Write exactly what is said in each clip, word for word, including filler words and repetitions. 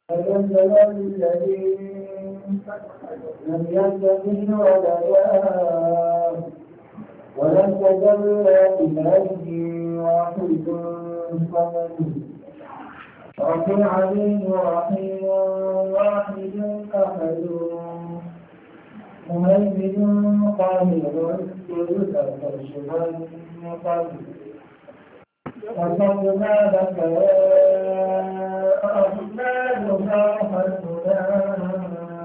فنزل الذي لم يتخذ ولدا ولم تجلى إليه واحد صمد رفيع عليم رحيم واحد أحد مهيمن قاهر تلك تشبه قلب وصدنا لك يا الرحمن فرحتنا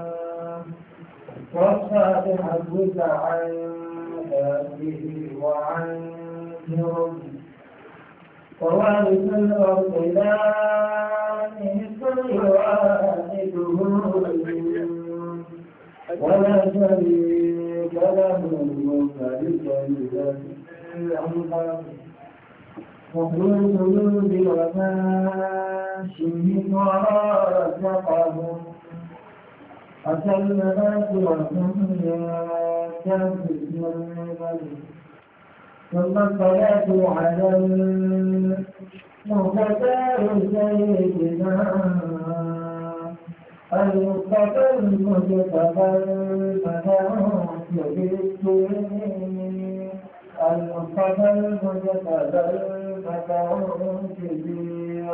واصفى بحبك عن هذه وعن جرم ووارث الأرض لا كل واحده ولا شريك له ملك العباد مخلوق القلوب وماشيهم ورزقهم أتى المنات وهم يكذبون ثم الصلاة على المختار سيدنا المصطفى المجتبى المنام بالدين المصطفى المجتبى المنام بالدين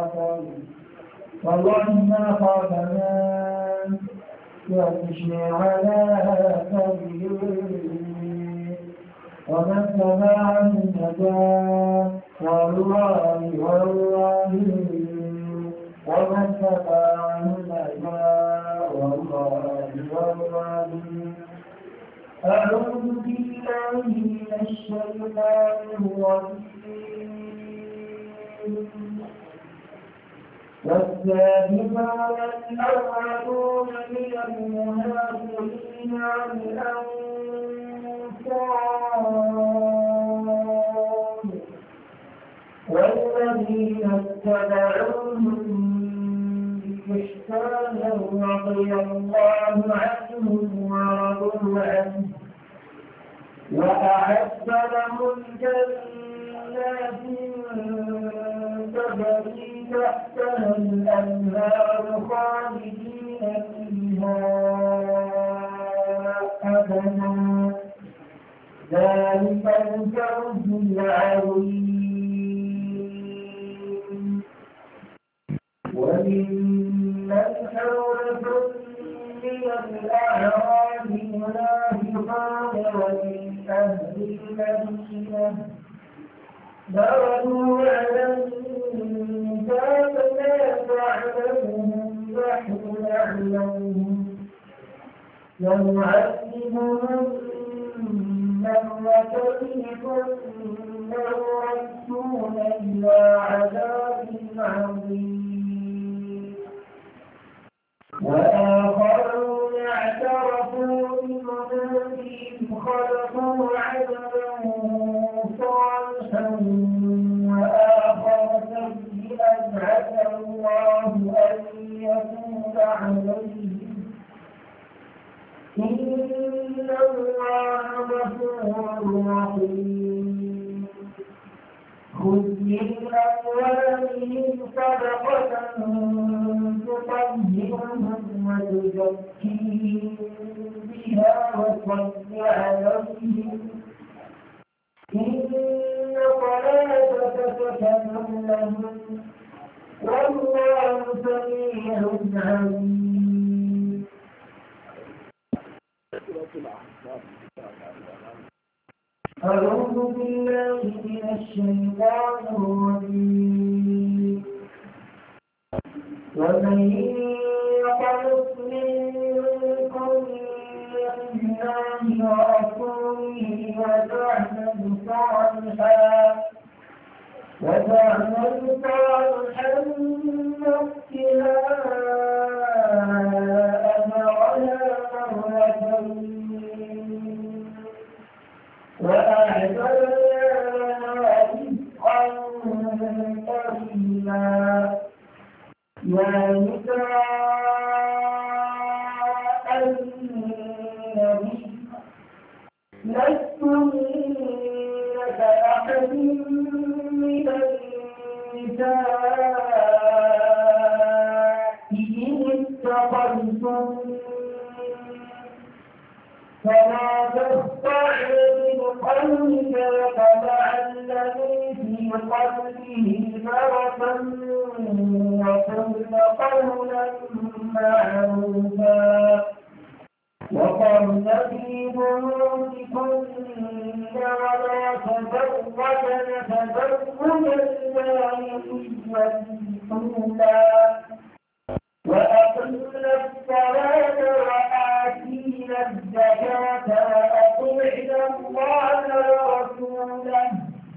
والله ما خافنا يمشي على سبيله ومن سمع النجاة والله والله ومن سمع النجاة والله والله أعوذ بالله من الشيطان الرجيم والسابقون الأولون من المهاجرين والأنصار والذين اتبعوهم بإحسان رضي الله عنهم ورضوا عنه وأعد لهم جنات تجري تحتها الأنهار خالدين فيها أبدا ذلك الفوز العظيم وممن حولكم من الأعراب منافقون ومن أهل المدينة مردوا على النفاق لا تعلمهم نحن نعلمهم يعذبهم مرتين ثم يردون إلى عذاب عظيم وآخرون اعترفوا بذنوبهم خلقوا عملا صالحا وآخر سيئا عسى الله أن يتوب عليهم إن الله غفور رحيم خذ من أموالهم صدقة تطهرهم وتزكيهم بها وصل عليهم إن صلاتك سكن لهم والله سميع عليم أعوذ بالله من الشيطان الرجيم ومن يقنط منكم لله ورسوله وتعمل صالحا وتعمل صالحا نؤتها أجرها مرتين وأعتدنا لها رزقا كريما يا نساء النبي لستن كأحد من النساء إن اتقيتم فلا تستعجل بقولك وطبع الذي في قلبه مرض وقل قولا معروفا وقرن في بيوتكن ولا تبرجن تبرج الجاهلية الأولى وأقمنا الصلاة وآتينا الزكاة وأطعنا الله ورسوله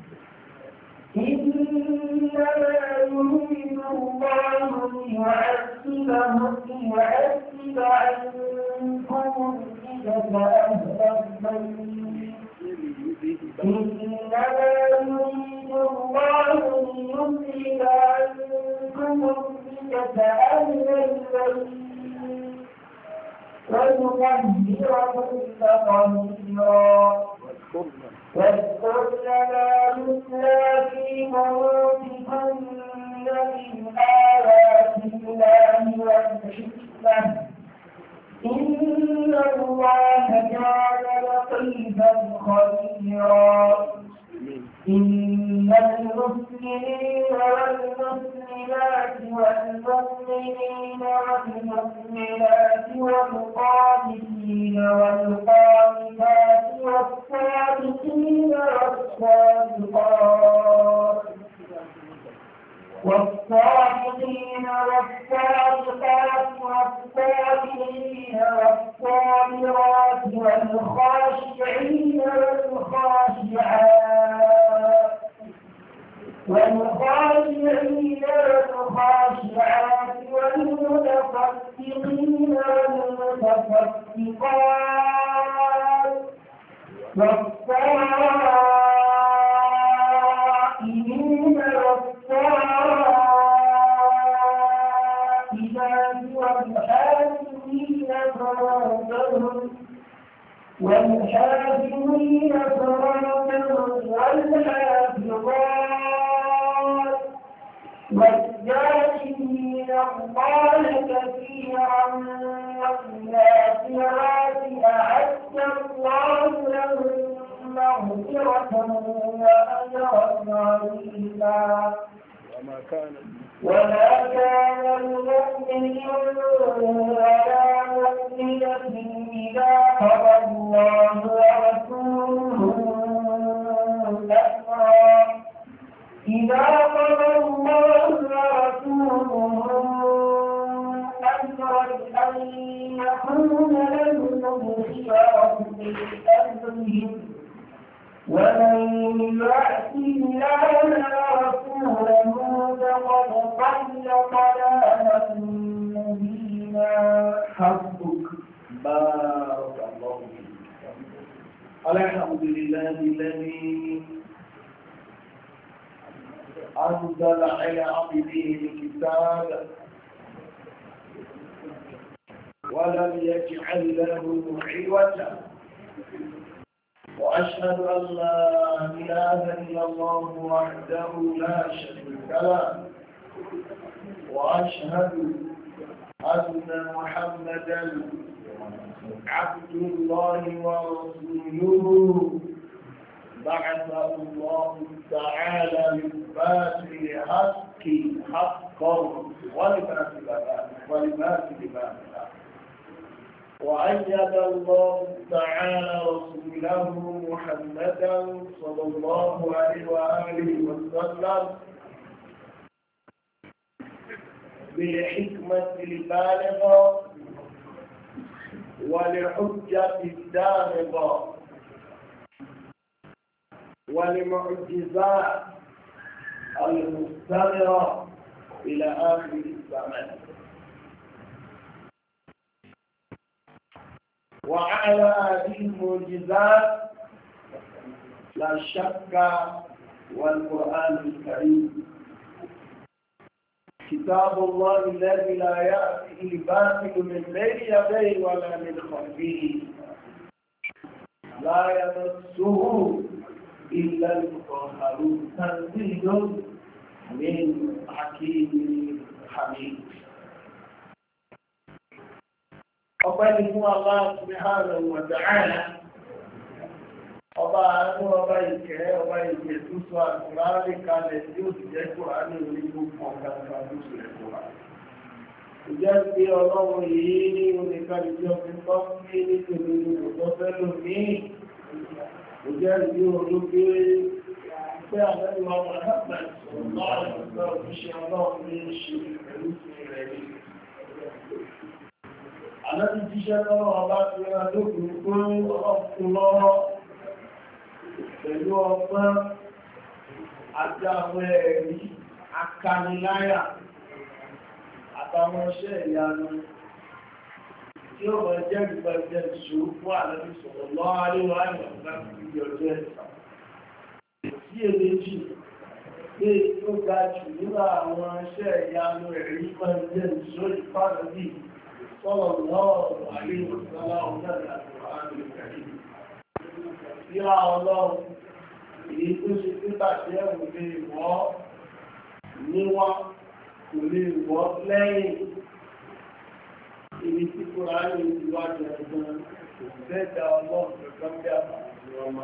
إنما يريد الله ليعذبهم ليعذب عنكم الرجس أهل البيت إنما يريد الله ليذهب عنكم الرجس أهل البيت ويطهركم تطهيرا واذكرن ما يتلى في بيوتكن من آيات الله والحكمة إن الله كان لطيفا خبيرا إن المسلمين والمسلمات والمؤمنين والمؤمنات والقانتين والقانتات والصادقين والصادقات والصادقين والصادقات والصابرين والصابرات والخاشعين والخاشعات والخاشعين والخاشعات والمتصدقين والمتصدقات والصائمين والصائمات والحافظين فروجهم والحافظين فروجهم والحافظات والذاكرين الله كثيرا والذاكرات أعد الله لهم مغفرة وأجرا عظيما وما كان لمؤمن ولا مؤمنة إذا قضى الله ورسوله أمرا إذا قضى الله ورسوله أمرا أن يكون لهم الخيرة من أمرهم ومن يعص الله ورسوله فقد ضل ضلالا مبينا. حسبك. بارك الله فيك. الحمد لله الذي أنزل على عبده الكتاب ولم يجعل له عوجا وأشهد أن لا إله إلا الله وحده لا شريك له وأشهد أن محمدا عبد الله ورسوله بعثه الله تعالى للباس الحق حقا ولباس لباسا وأيد الله تعالى رسوله محمدا صلى الله عليه وآله وسلم بالحكمة البالغة والحجة الدامغة والمعجزات المستمرة إلى آخر الزمان. وعلى هذه المعجزات لا شك والقرآن الكريم كتاب الله الذي لا يأتي الباطل من بين يديه ولا من خلفه لا يمسه إلا المطهرون تنزيل من حكيم حميد. ọpẹ́ ni fún Allah subhanahu wa ta'ala ọba àánú ọba ìkẹ́ ọba ìkẹ́ tó sọ àkùránì kalẹ̀ tí ó sì jẹ́ kùránì orí gbogbo ọ̀gá tó sì rẹ̀ kùránì. Ìjẹ́ pé ọlọ́run yìí ní oníkàlì tí ọdún tó ń gbé nítorí olùkọ́ fẹ́lò ní ìjẹ́ ìdí olóògbé pé àmẹ́lúwà Muhammad láàrín ọ̀sán òṣìṣẹ́ ọlọ́run ní ṣe pẹ̀lú sí rẹ̀ ní. Àlẹ́bí jíṣẹ́ lọ́wọ́ ọba ti rán lókùn pé ọlọ́run lọ́rọ́ pẹ̀lú ọgbọ́n àti àwọn ẹ̀rí akaniláyà àtàwọn iṣẹ́ ìyanu tí ó mọ̀ jẹ́ ìgbẹ̀jẹ̀ ìṣòro fún àlẹ́bí sọ̀rọ̀ lọ́ àríwá ìwọ̀nba ìgbẹ̀ ọjọ́ ẹ̀sà. Sí èméjì pé tó ga jù nínú àwọn iṣẹ́ ìyanu ẹ̀rí mọ̀ jẹ́ ìṣòro ìpàdébí sọ̀rọ̀ lọ́ọ̀rọ̀ àríwá ìsọ́lá ọ̀gá ìyá ọlọ́run èyí tó ṣe pípà tí ẹ̀rù lè wọ́ níwọ́n kò lè wọ́ lẹ́yìn ibi tí kò ráyè ìwájú ẹ̀gbọ́n kò bẹ́ẹ̀dá ọlọ́run kankan bí àbàtì ọmọ.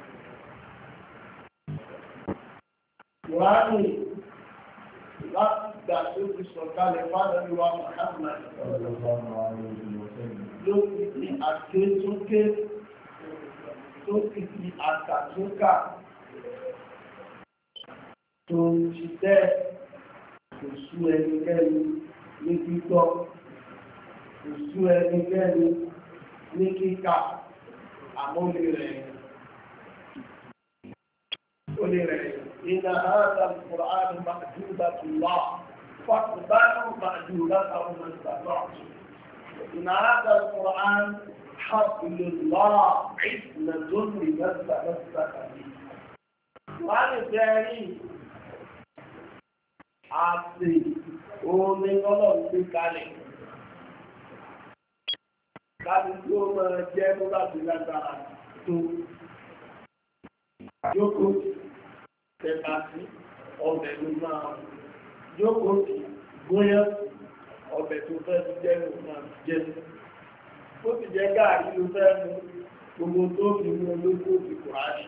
Kùránì láti gbà tó ti sọ̀kalẹ̀ fádọ́lúwà Muhammad ló ti di àkétóké tó ti di àkàtókà tó ń ṣiṣẹ́ kò sú ẹnikẹ́ni ní gbígbọ́, kò sú ẹnikẹ́ni ní kíkà, àmúlé rẹ̀. Ó lè rẹ̀ inna hadha al-Qur'an ma'jubatullah faqbalu ma'jubatahu mastata'tum. Inna hadha al-Qur'an hablullah ismatun liman tamassaka bihi. Wọ́n lè fẹ́ rí àti omi ọlọ́run gbé kalẹ̀. Láti tí ó máa jẹ́ tó bá ti lágbára tó. Jókòó tẹ̀ka sí ọbẹ̀ ló máa jókòó sí gbóyán ọbẹ̀ tó fẹ́ ti jẹ́ ló máa jẹ́. Ó ti jẹ́ gáàrí ló fẹ́ mú gbogbo tó fi mú olóko fi Kùránì.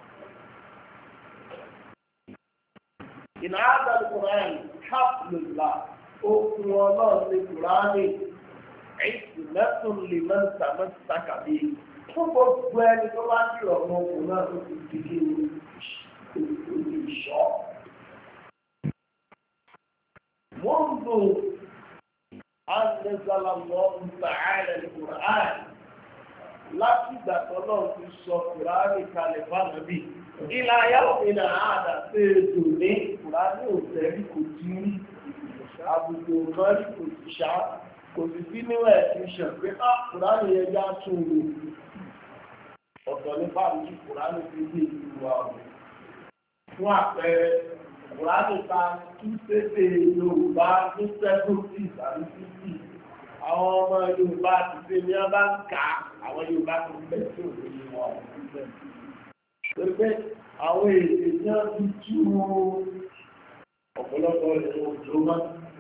إن هذا القرآن حفظ الله أكون الله للقرآن عصمة لمن تمسك به gbogbo ẹni tó bá ń lọ ọmọ òun náà tó ti di orí ìṣọ́. منذ أن نزل الله تعالى القرآن láti ìgbà tọ́lọ́ ti sọ Kùránì kalẹ̀ fánàbí ilá yàwó ìnà àádà pé ètò ní Kùránì òtẹ́rí kò tí rí àbùkù mọ́rí kò ti ṣá kò sì sí níwẹ̀ ti ṣàn pé á Kùránì yẹn já tún wò ọ̀tọ̀ ní fáàmì Kùránì ti gbé ìlú wa ọ̀rọ̀ fún àpẹẹrẹ Kùránì ta tú sédè Yorùbá ní seventy àbí fifty àwọn ọmọ Yorùbá ti ṣe ní ọba ń kà àwọn Yorùbá tó ń bẹ̀ tí ò ní wọn ọ̀hún. Torí pé àwọn èdè náà ti tú ọ̀pọ̀lọpọ̀ ìlú òjò mọ́.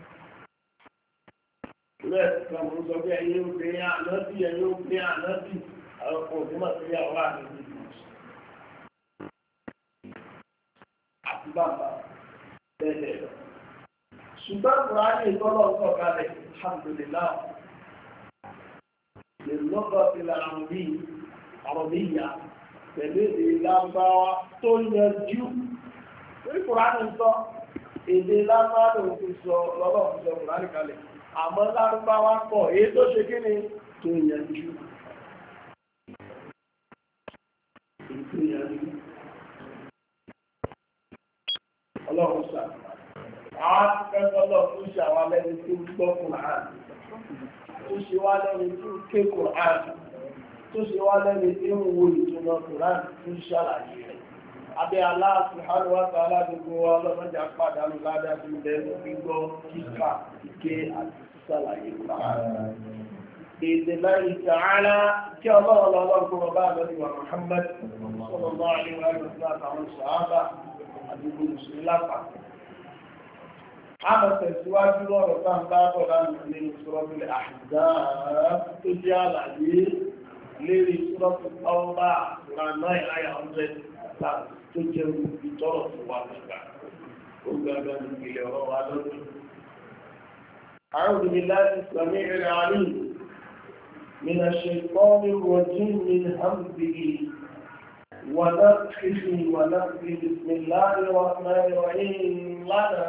Ìrẹ́ ìsìnkà mo sọ pé ẹ̀yin obìnrin ànábì ẹ̀yin obìnrin ànábì àwọn ọkọ̀ òjòmọ̀ sí àwọn ànábì. Àti bàbá bẹ́ẹ̀ lọ. Ṣùgbọ́n Kùránì ìtọ́lọ̀ sọ̀kalẹ̀ alhamdulillah lè lọ́gọ́ sí àrọ̀bíyà pẹ̀lú èdè lágbáwá tó yanjú. Ní Kùránì sọ èdè lágbáwá ló ti sọ lọ́lọ́ fi sọ Kùránì kalẹ̀ àmọ́ lárúbáwá pọ̀ èyí tó ṣe kí ni tó yanjú. Èyí tó yanjú. Ọlọ́run sáà àkẹ́kọ̀ọ́ tó ṣe àwọn alẹ́ni tó gbọ́ Kùránì tó ṣe wá lẹ́ni tó ké Kùránì tó ṣe wá lẹ́ni tí ń wo ìtumọ̀ Kùránì tó ṣàlàyé rẹ̀. Abẹ́ Allah subhanahu wa ta'ala gbogbo ọlọ́mọdé pàdánù ládàá tó bẹ̀rù gbígbọ́ kíkà ike àti ṣàlàyé Kùránì. Èdè láì ta'ala kí ọlọ́run lọ́wọ́ kó bá àlọ́dí wa Muhammad sallallahu alaihi wa sallam àtàwọn sàhábà àti gbogbo mùsùlùmí lápapọ̀. àmọ́ tẹ̀síwájú lọ́rọ̀ tá ń bá bọ̀ lánàá nínú Suratul Ahzab tó jẹ́ àlàyé lérí Suratul Tawbah ìlànà àyà hundred tó jẹ́ ìtọ́rọ̀ fún wa nígbà ó gbàgbà ní ìpìlẹ̀ ọ̀rọ̀ wa lọ́dún. أعوذ بالله السميع العليم من الشيطان الرجيم من همزه ونفخه ونفخه بسم الله الرحمن الرحيم لنا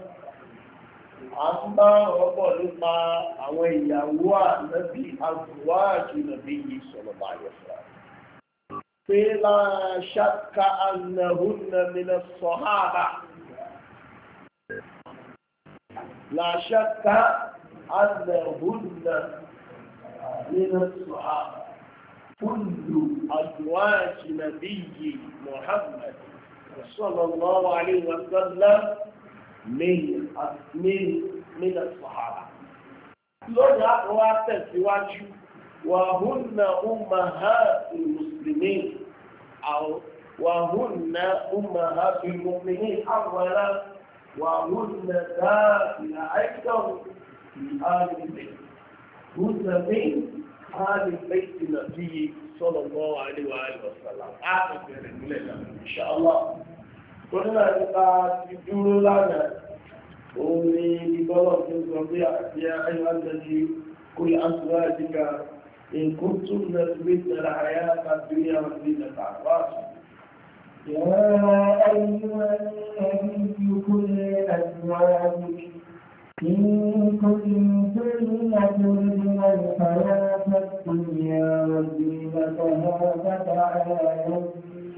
àmbá ọ̀pọ̀ nípa àwọn ìyàwó ànábì azwaju nabiyyi sallallahu alaihi wasallam pé la shakka annahunna min as-sahaba la shakka annahunna min as-sahaba kullu azwaji nabiyyi Muhammad sallallahu alaihi wasallam من من من الصحابة لولا أقوات الزواج وهن أمهات المسلمين أو وهن أمهات المؤمنين أولا وهن داخل أيضا في آل البيت هن من آل البيت النبي صلى الله عليه وآله وسلم آخر إن شاء الله Kọ́nà nípa ti dúró lánàá, òun ni ìbọ́lọ̀ tó sọ bí àti ayọ́ àjẹ́jì kó lè àtúrà àjíká nǹkan tó nà sí bí tẹ̀lá àyá àti àwọn ìlú àpáàtù. يا أيها النبي كل أزواجك إن كنتن تردن الحياة الدنيا وزينتها فتعالين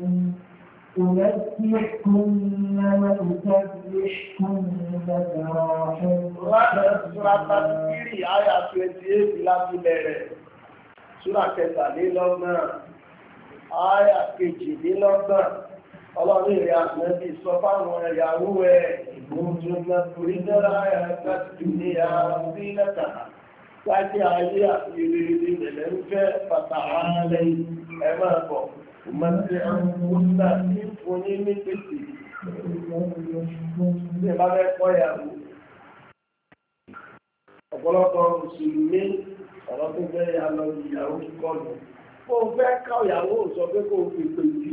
أمسحكن وأسبحكن سراحا. Láti Súra Tàbíkírì, àyà twenty-eight láti bẹ̀rẹ̀. Súra kẹtàlélọ́gbọ̀n, àyà kejìlélọ́gbọ̀n. Ọlọ́run ìrìn àmẹ́bí sọ fáwọn ìyàwó ẹ̀ ìgbóhùnjúmọ́ torí dára àyà láti ní àwọn sí lẹ́tà. Láti ayé àti ìrírí ìrẹ̀lẹ̀ ń fẹ́ pàtàkì lẹ́yìn ẹ máa bọ̀. Mọ̀tí àwọn náà ní fún ní ní pèsè ní bá fẹ́ kọ́ ìyàwó. Ọ̀pọ̀lọpọ̀ Mùsùlùmí ọ̀rọ̀ tó fẹ́ yà lọ ìyàwó kíkọ́ lọ. Ó fẹ́ ká ìyàwó sọ pé kó fi pè sí.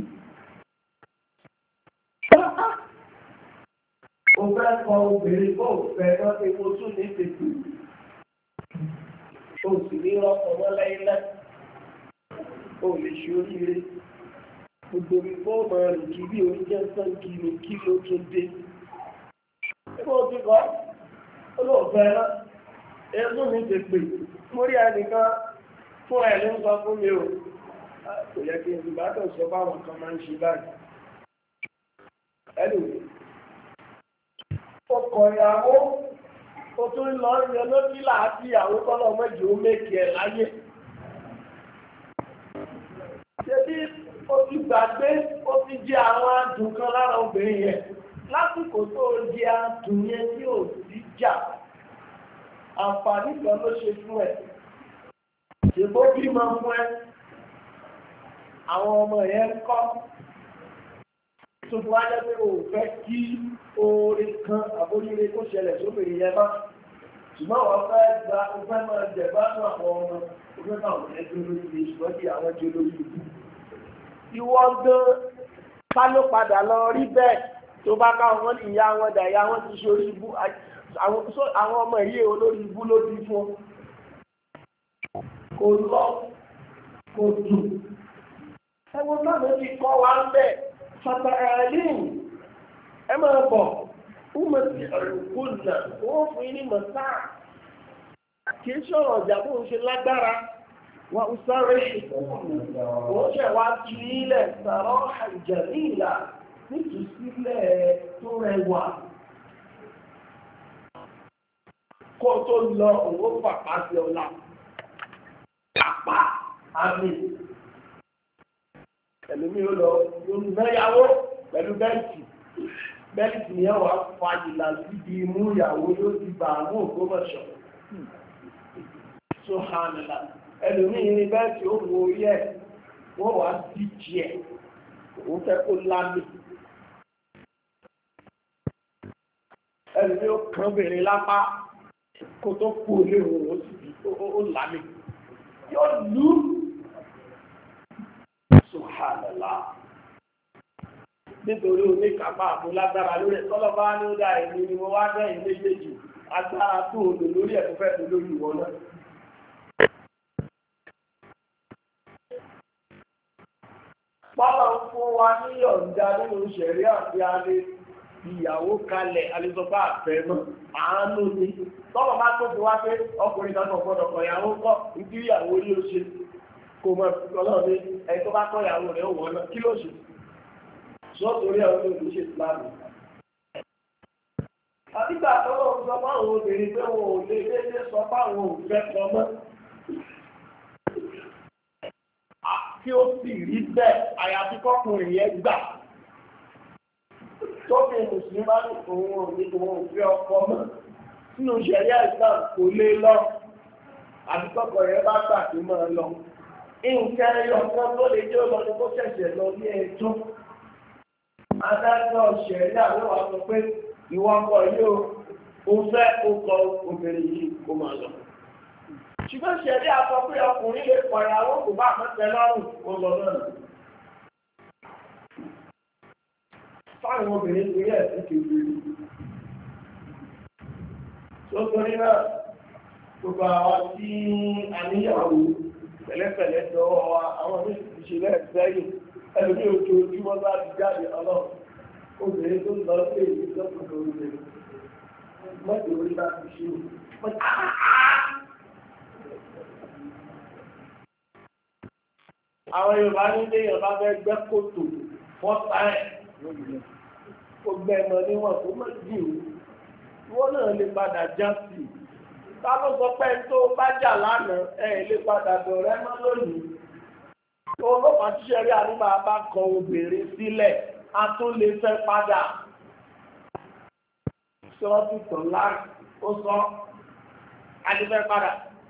Ó fẹ́ kọ obìnrin kó fẹ́ lọ sí epo tún ní pèsè. Ó sì ní ọkọ̀ wọn lẹ́yìn lẹ́yìn. Ó lè ṣe oríire. Gbogbo ìfọ́ọ̀mọ̀ rẹ̀ kí bí oúnjẹ sán kí ní kí ló tó dé. Ẹgbẹ́ òtí kọ́, olóòfẹ́ náà, ẹgbẹ́ mi ti pè, mórí ẹnìkan fún ẹ̀ ló ń sọ fún mi o. Kò yẹ kí n ti bá tọ̀ sọ báwọn kan máa ń ṣe báyìí. Ẹlù, ọkọ̀ ìyàwó, ó tún lọ yẹ lójú láti ìyàwó kọ́lọ̀ mẹ́jọ ó mékì ẹ̀ láyé. Ṣé bí ó ti gbàgbé ó ti jẹ àwọn adùn kan lára obìnrin yẹn lásìkò tó jẹ adùn yẹn tí ò sí jà àǹfààní kan ló ṣe fún ẹ ṣèbó bímọ fún ẹ àwọn ọmọ yẹn kọ́ tuntun wájẹ́ pé o fẹ́ kí oore kan àbóríire kó ṣẹlẹ̀ sóbìnrin yẹn má ṣùgbọ́n wọ́n fẹ́ gba o fẹ́ máa jẹ̀ bá tún àwọn ọmọ o fẹ́ máa wọ̀n ẹgbẹ́ lórí ìṣùgbọ́n kí àwọn jẹ́ lórí ìlú. Ìwọ gan ká ló padà lọ rí bẹ́ẹ̀ tó bá ká wọn ìyá wọn dà ìyá wọn ti ṣe orí ibú àwọn ọmọ ìyé olórí ibú ló bí fún kò lọ kò dùn ẹwọ́n náà ló ti kọ́ wa ń bẹ̀ fata ẹ̀ẹ́dín ẹ máa bọ̀ ọmọ ti ẹ̀rùkú nà wọ́n fún yín ní mọ̀tá kì í sọ̀rọ̀ ọ̀jà bó ń ṣe lágbára wọ́n ń sáré wọ́n ṣẹ̀ wá tú ilẹ̀ sàrọ̀ àjẹ̀míìlà nítòsílẹ̀ tó rẹwà kó tó lọ òwò pàpà sí ọ̀la pàpà àmì ẹlòmí ó lọ mẹ́yàwó pẹ̀lú bẹ́ẹ̀tì bẹ́ẹ̀tì yẹn wà fàjìlà síbi imú ìyàwó yóò ti bà mú Ògbómọ̀ṣọ́ so hànàlà ẹlòmí ní bẹ́ẹ̀tì ó wo orí ẹ̀ wọ́n wá díjì ẹ̀ òun fẹ́ kó lámì ẹni tí ó kàn bèrè lápá kó tó kú olé òun ó sì ó lámì yóò lú subhanallah nítorí oníkàpá àmúlágbára lórí ẹ̀kọ́lọ́bá ní ó dá ẹ̀mí ni wọ́n wá dẹ́yìn méjèèjì agbára tó odò lórí ẹ̀kọ́ fẹ́ tó lórí ìwọ náà. Bọ́lá ń fún wa ní ọ̀dá nínú ìṣẹ̀rí àti alẹ́ ìyàwó kalẹ̀ alẹ́sọ̀pá àfẹ́ náà àánú ni. Tọ́lọ̀ bá tó fi wá pé ọkùnrin náà kọ̀ gbọ́dọ̀ kọ̀ ìyàwó kọ́ ìdí ìyàwó yóò ṣe kò mọ̀ ọlọ́run ní ẹni tó bá kọ́ ìyàwó rẹ̀ òun náà kí ló ṣe? Sọ́tòrí àwọn olóògùn ṣe ìsìláàmù. Àbígbà tọ́lọ̀ ń sọ fáwọn obìnrin pé wọn ò lè déédéé sọ fáwọn òfẹ́ kan mọ́. Kí ó sì rí bẹ́ẹ̀ àyàfi kọ́kùnrin yẹn gbà. Tóbi Mùsùlùmí bá ní òun ò ní òun ò fi ọkọ mọ́. Nínú ìṣẹ̀lẹ̀ Islam kò lè lọ. Àbí kọ́kọ́ yẹn bá gbà tó máa lọ. Nǹkan ẹyọ kan tó lè jẹ́ ọlọ́dún kó ṣẹ̀ṣẹ̀ lọ ní ẹjọ́. Adájọ́ ìṣẹ̀lẹ̀ àwọn wa sọ pé ìwọ ọkọ yóò ó fẹ́ ó kọ obìnrin yìí kó máa lọ. Ṣùgbọ́n ìṣẹ̀lẹ̀ àsọ pé ọkùnrin lè pọ̀ ìyàwó kò bá àmọ́tẹ lọ́rùn ó lọ náà. Fáwọn obìnrin torí ẹ̀ sí kejì. Sótórí náà, gbogbo àwọn tí a níyàwó pẹ̀lẹ́pẹ̀lẹ́ dọ́wọ́ wa, àwọn méjì ti ṣe lẹ́ẹ̀ sẹ́yìn. Ẹlòmí ojoojúmọ́ bá ti jáde ọlọ́run. Obìnrin tó lọ sí èyí lọ́pọ̀lọpọ̀ obìnrin. Mọ́tò orí bá ti ṣe. Àwọn Yorùbá ní ilé Yorùbá fẹ́ gbẹ́ kòtò fọ́tà ẹ̀. Ó gbẹ́ ẹ̀mọ níwọ̀n tó mọ̀ jù ú. Wọ́n náà lè padà já sí i. Tábọ̀ sọ pé tó bá jà lánàá ẹ̀ lè padà dọ̀rẹ́ mọ́ lónìí. Olóòpàá tíṣẹ́ rí àríwá bá kọ obìnrin sílẹ̀, a tún lè fẹ́ padà. Sọ́ọ́tù tọ̀lá ó sọ, a lè fẹ́ padà.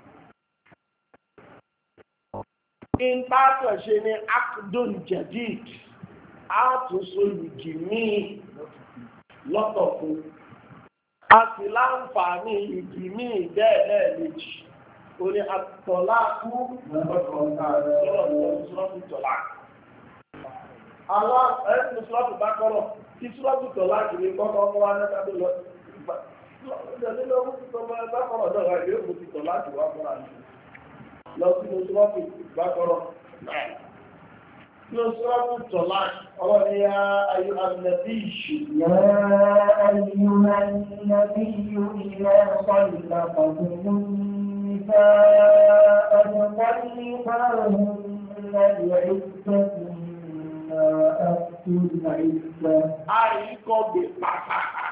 Ìbátan ṣe ni Akdun Jadid, a tún so ìjì míì lọ́tọ̀ fún. A sì láǹfààní ìjì míì bẹ́ẹ̀ lẹ́ẹ̀mejì. Ó ní àtọ̀lá kú sọ́ọ̀tù tọ̀lá. Àwọn ẹ̀sìn sọ́ọ̀tù bá kọ́rọ̀ tí sọ́ọ̀tù tọ̀lá kìí kọ́kọ́ ọkọ̀ wá náà tàbí lọ. Ìjọdínlọ́wọ́ ti tọ́lá bá kọ́rọ̀ náà wáyé yóò ti tọ̀lá kìí wá fọ́ra ní. Lọ sínú sọ́ọ̀tù bá kọ́rọ̀ náà. Sínú sọ́ọ̀tù tọ̀lá ọlọ́ ni yá ayé ànàbí ìṣù. Yá ayé ànàbí ìṣù ilẹ̀ ọ̀sán Àìkọ́gbè pàtàkì,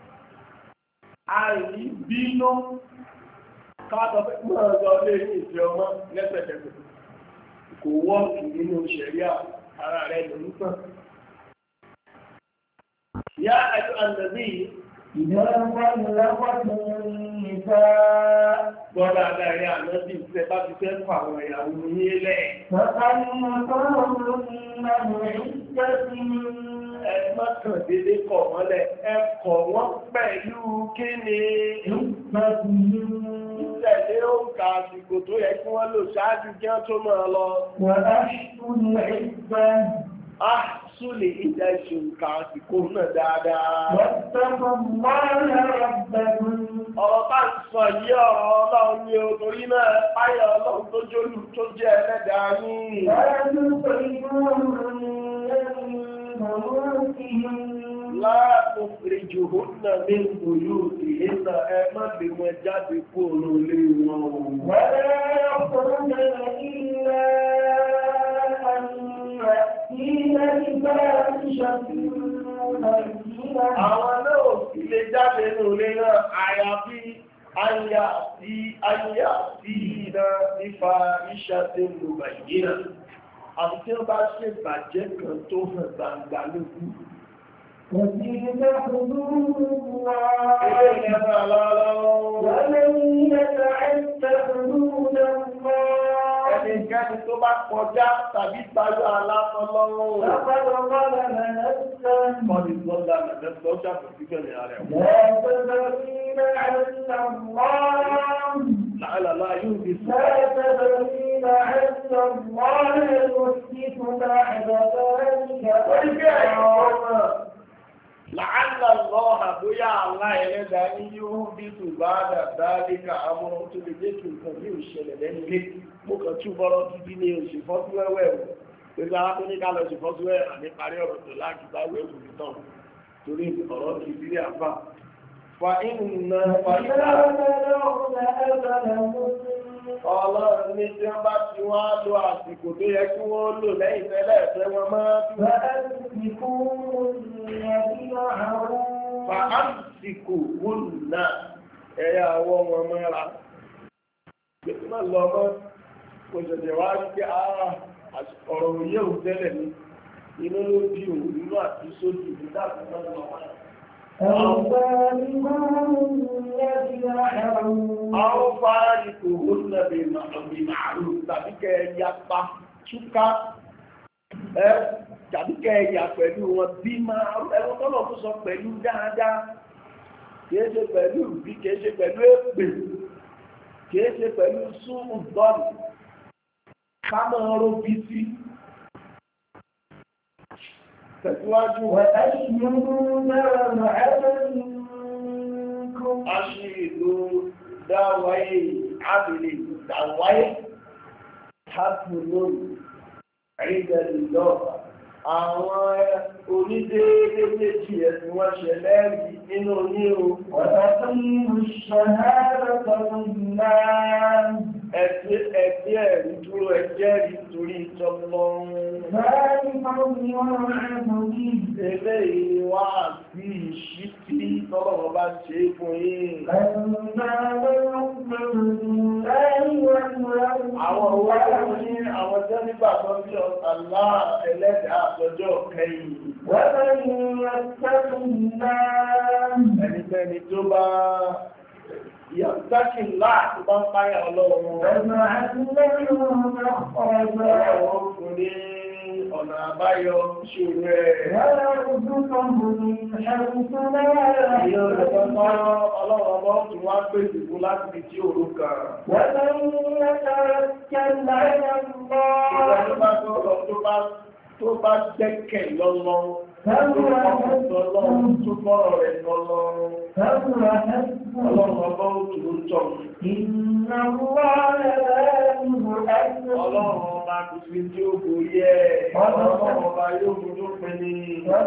àìbínú, káàtọ̀ pé mọ́ ọ̀dọ́ lè ní ìfẹ́ ọmọ lẹ́sẹ̀kẹsẹ̀. Kò wọ́ọ̀kì nínú ṣẹ̀ríà ara rẹ̀ lòún tàn. Yá ẹ̀tọ́ ànàbí إذا طلقتم النساء Gbọ́dọ̀ adarí ànábì ṣe bá ti fẹ́ fà àwọn ìyàwó yín lẹ̀. Ẹ má kàn dédé kọ̀ mọ́lẹ̀, ẹ kọ̀ wọ́n pẹ̀lú kí ni? Ìtẹ̀lé òǹkà àsìkò tó yẹ kí wọ́n lò ṣáájú kí wọ́n tó máa lọ. Súlè ìjà ìṣòǹkà àsìkò náà dáadáa. Ọ̀rọ̀ bá ń sọ yí ọ̀rọ̀ ọlọ́run ní otorí náà, páyà ọlọ́run tó jólù tó jẹ́ ẹlẹ́dàá ní. Láàpù ìrìjò hónà ní ìgbòyò ìhìnà ẹ má lè wọn jáde kú òun lé wọn. Wẹ́rẹ́ ọkùnrin ilẹ̀ Àwọn náà sì lè jáde ní olè náà àyàfi ayà sí ayà sí iná nípa iṣẹ́ tí ó lò bàyí náà. Àti tí ó bá ṣe bàjẹ́ kan tó hàn gbangba lókù. Òtí ilé ọdún wà. Ilé ìyẹ́fà lọ́wọ́. Wọ́n lè ní ẹ̀ta ẹ̀ta ọdún lọ́wọ́. ẹnikẹ́ni tó bá kọjá tàbí tayọ aláfọlọ́run. Lápapọ̀ bọ́lá mẹ́lẹ́ sẹ́yìn. Kọ́ni lọ́dà mẹ́lẹ́ tó ṣàtọ̀ sí bẹ̀rẹ̀ ààrẹ. Lẹ́ẹ̀tẹ̀bẹ̀ ní ẹ̀ẹ́sà wọ́n. Láàlá yóò di sí. Lẹ́ẹ̀tẹ̀bẹ̀ ní ẹ̀ẹ́sà wọ́n lè mú sí fún Làálà lọ́ha bóyá àlá ẹlẹ́dà ní yóò bí tù bá dàdá léka amúrún tó lè jẹ́ kí nǹkan ní òṣèlẹ̀ lẹ́nu lé. Mo kàn tún bọ́rọ̀ títí ní oṣù fọ́síwẹ́wẹ́ o. Pẹ̀lú àwọn tó ní ká lọ sí fọ́síwẹ́wẹ́ àní parí ọ̀rọ̀ tó láti bá wẹ́wù nìtàn. Torí ọ̀rọ̀ ti sílé àfà. Fa ìnùnà fa ìlà. Ọlọ́run ní tí wọ́n bá ti wá lo àsìkò tó yẹ kí wọ́n lò lẹ́yìn tẹ́lẹ̀ ẹ̀fẹ́ wọn máa bí. Fàásìkò wùnà ẹ̀yà àwọ̀ wọn mọ́ra. Gbèsè máa lọ mọ́, kò ṣẹ̀ṣẹ̀ wá rí pé ara ọ̀rọ̀ òye òun tẹ́lẹ̀ ní inú ló bí òun nínú àti sójú ìlú láti máa lọ wá. Àwọn fáàrí kò hún nàbí màálù tàbí kẹ́ yapa túká ẹ́ tàbí kẹ́ ẹ̀yà pẹ̀lú wọn bí máa ẹwọ́n tọ́lọ̀ tó sọ pẹ̀lú dáadáa kìí ṣe pẹ̀lú bí kìí ṣe pẹ̀lú èpè kìí ṣe pẹ̀lú súnmù dọ́nù kámọ́ ọrọ̀ bí sí tẹ̀síwájú aṣíìlú dáwáyé ábìlì dáwáyé hàtùlónì ẹ̀rígẹ̀lì lọ́wọ́ àwọn onídéédé méjì ẹ̀sìn wọ́n ṣe lẹ́rìí nínú ní o. Ọ̀dọ́ tó ní ìṣẹ̀lẹ̀ tọ́lú ńlá. Ẹ̀sìn ẹ̀sìn ẹ̀rí dúró ẹjẹ́ rí torí tọ́lọ́run. Báyìí máa ń ní wọ́n rẹ̀ mọ́ ní ìdílé wa sí ìṣítí tọ́lọ́run bá ṣe é fún yín. Àwọn owó tó ní àwọn jẹ́ nígbà tó bí ọ̀tàlá ẹlẹ́dàá àtọjọ́ kẹyìn. Ẹnikẹ́ni tó bá yàtàkì láti bá ń páyà ọlọ́run. Ọlọ́run kò ní ọ̀nà àbáyọ ṣòro ẹ̀. Ọlọ́run ọmọ tún wá pè ìdìbò láti fi tí òru kan. Tó bá jẹ́kẹ̀ lọ́lọ́run, tó kọ́kọ́ lọ́lọ́run, tó kọ́rọ̀ rẹ̀ lọ́lọ́run, ọlọ́run ọba òtù ló tọ̀. Ọlọ́run ọba kò sí tí ó borí ẹ̀, ọlọ́run ọba yóò mú tó pin ní.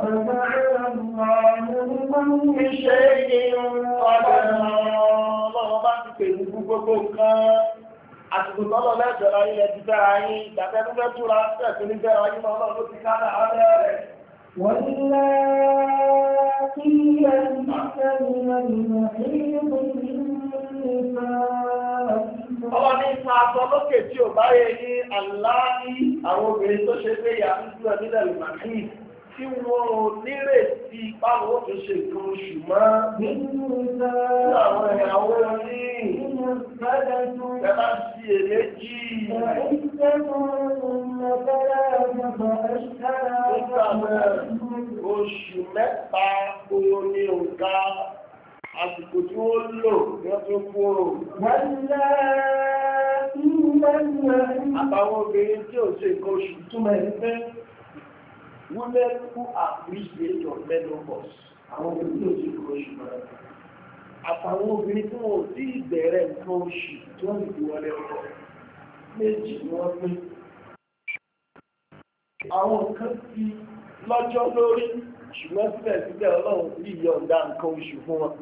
Iṣẹ́ ìrìn ọ̀dọ̀ ọlọ́run ọba ti pèlú gbogbo nǹkan. Àsìkò tọ́lọ̀ lẹ́jọ̀rọ̀ ayé ẹ̀dí fẹ́ra yín, ìdàtẹ́lúfẹ́ túra tẹ̀sí ní fẹ́ra yín máa lọ́nà ló ti káàdà ààrẹ rẹ̀. Wọ́n lá kí ẹ̀lẹ́sẹ̀ ọwọ́ ní ipa aṣọ lókè tí ò bá yẹ ní àláàrí àwọn obìnrin tó ṣe pé ìyá nígbà nílẹ̀ ìmàkí tí wọ́n ò nírètí báwọn ó tún ṣe nǹkan oṣù mọ́ nínú àwọn ìyàwó ní ẹ̀bá sí èméjì oṣù mẹ́ta oyo ní òǹkà àsìkò tí wọ́n lò wọ́n tó kúrò. Àtàwọn obìnrin tí ò ṣe nǹkan oṣù túnmọ̀ ẹni pé women who appreciate your menopause. Àwọn obìnrin tí ò ṣe nǹkan oṣù mọ̀. Àtàwọn obìnrin tí wọ́n ò tí ìbẹ̀rẹ̀ nǹkan oṣù tí wọ́n lè wọlé ọkọ̀. Méjì ni wọ́n pín. Àwọn kan ti lọ́jọ́ lórí ṣùgbọ́n síbẹ̀síbẹ̀ Ọlọ́run sì yọ̀ǹda nǹkan oṣù fún wọn.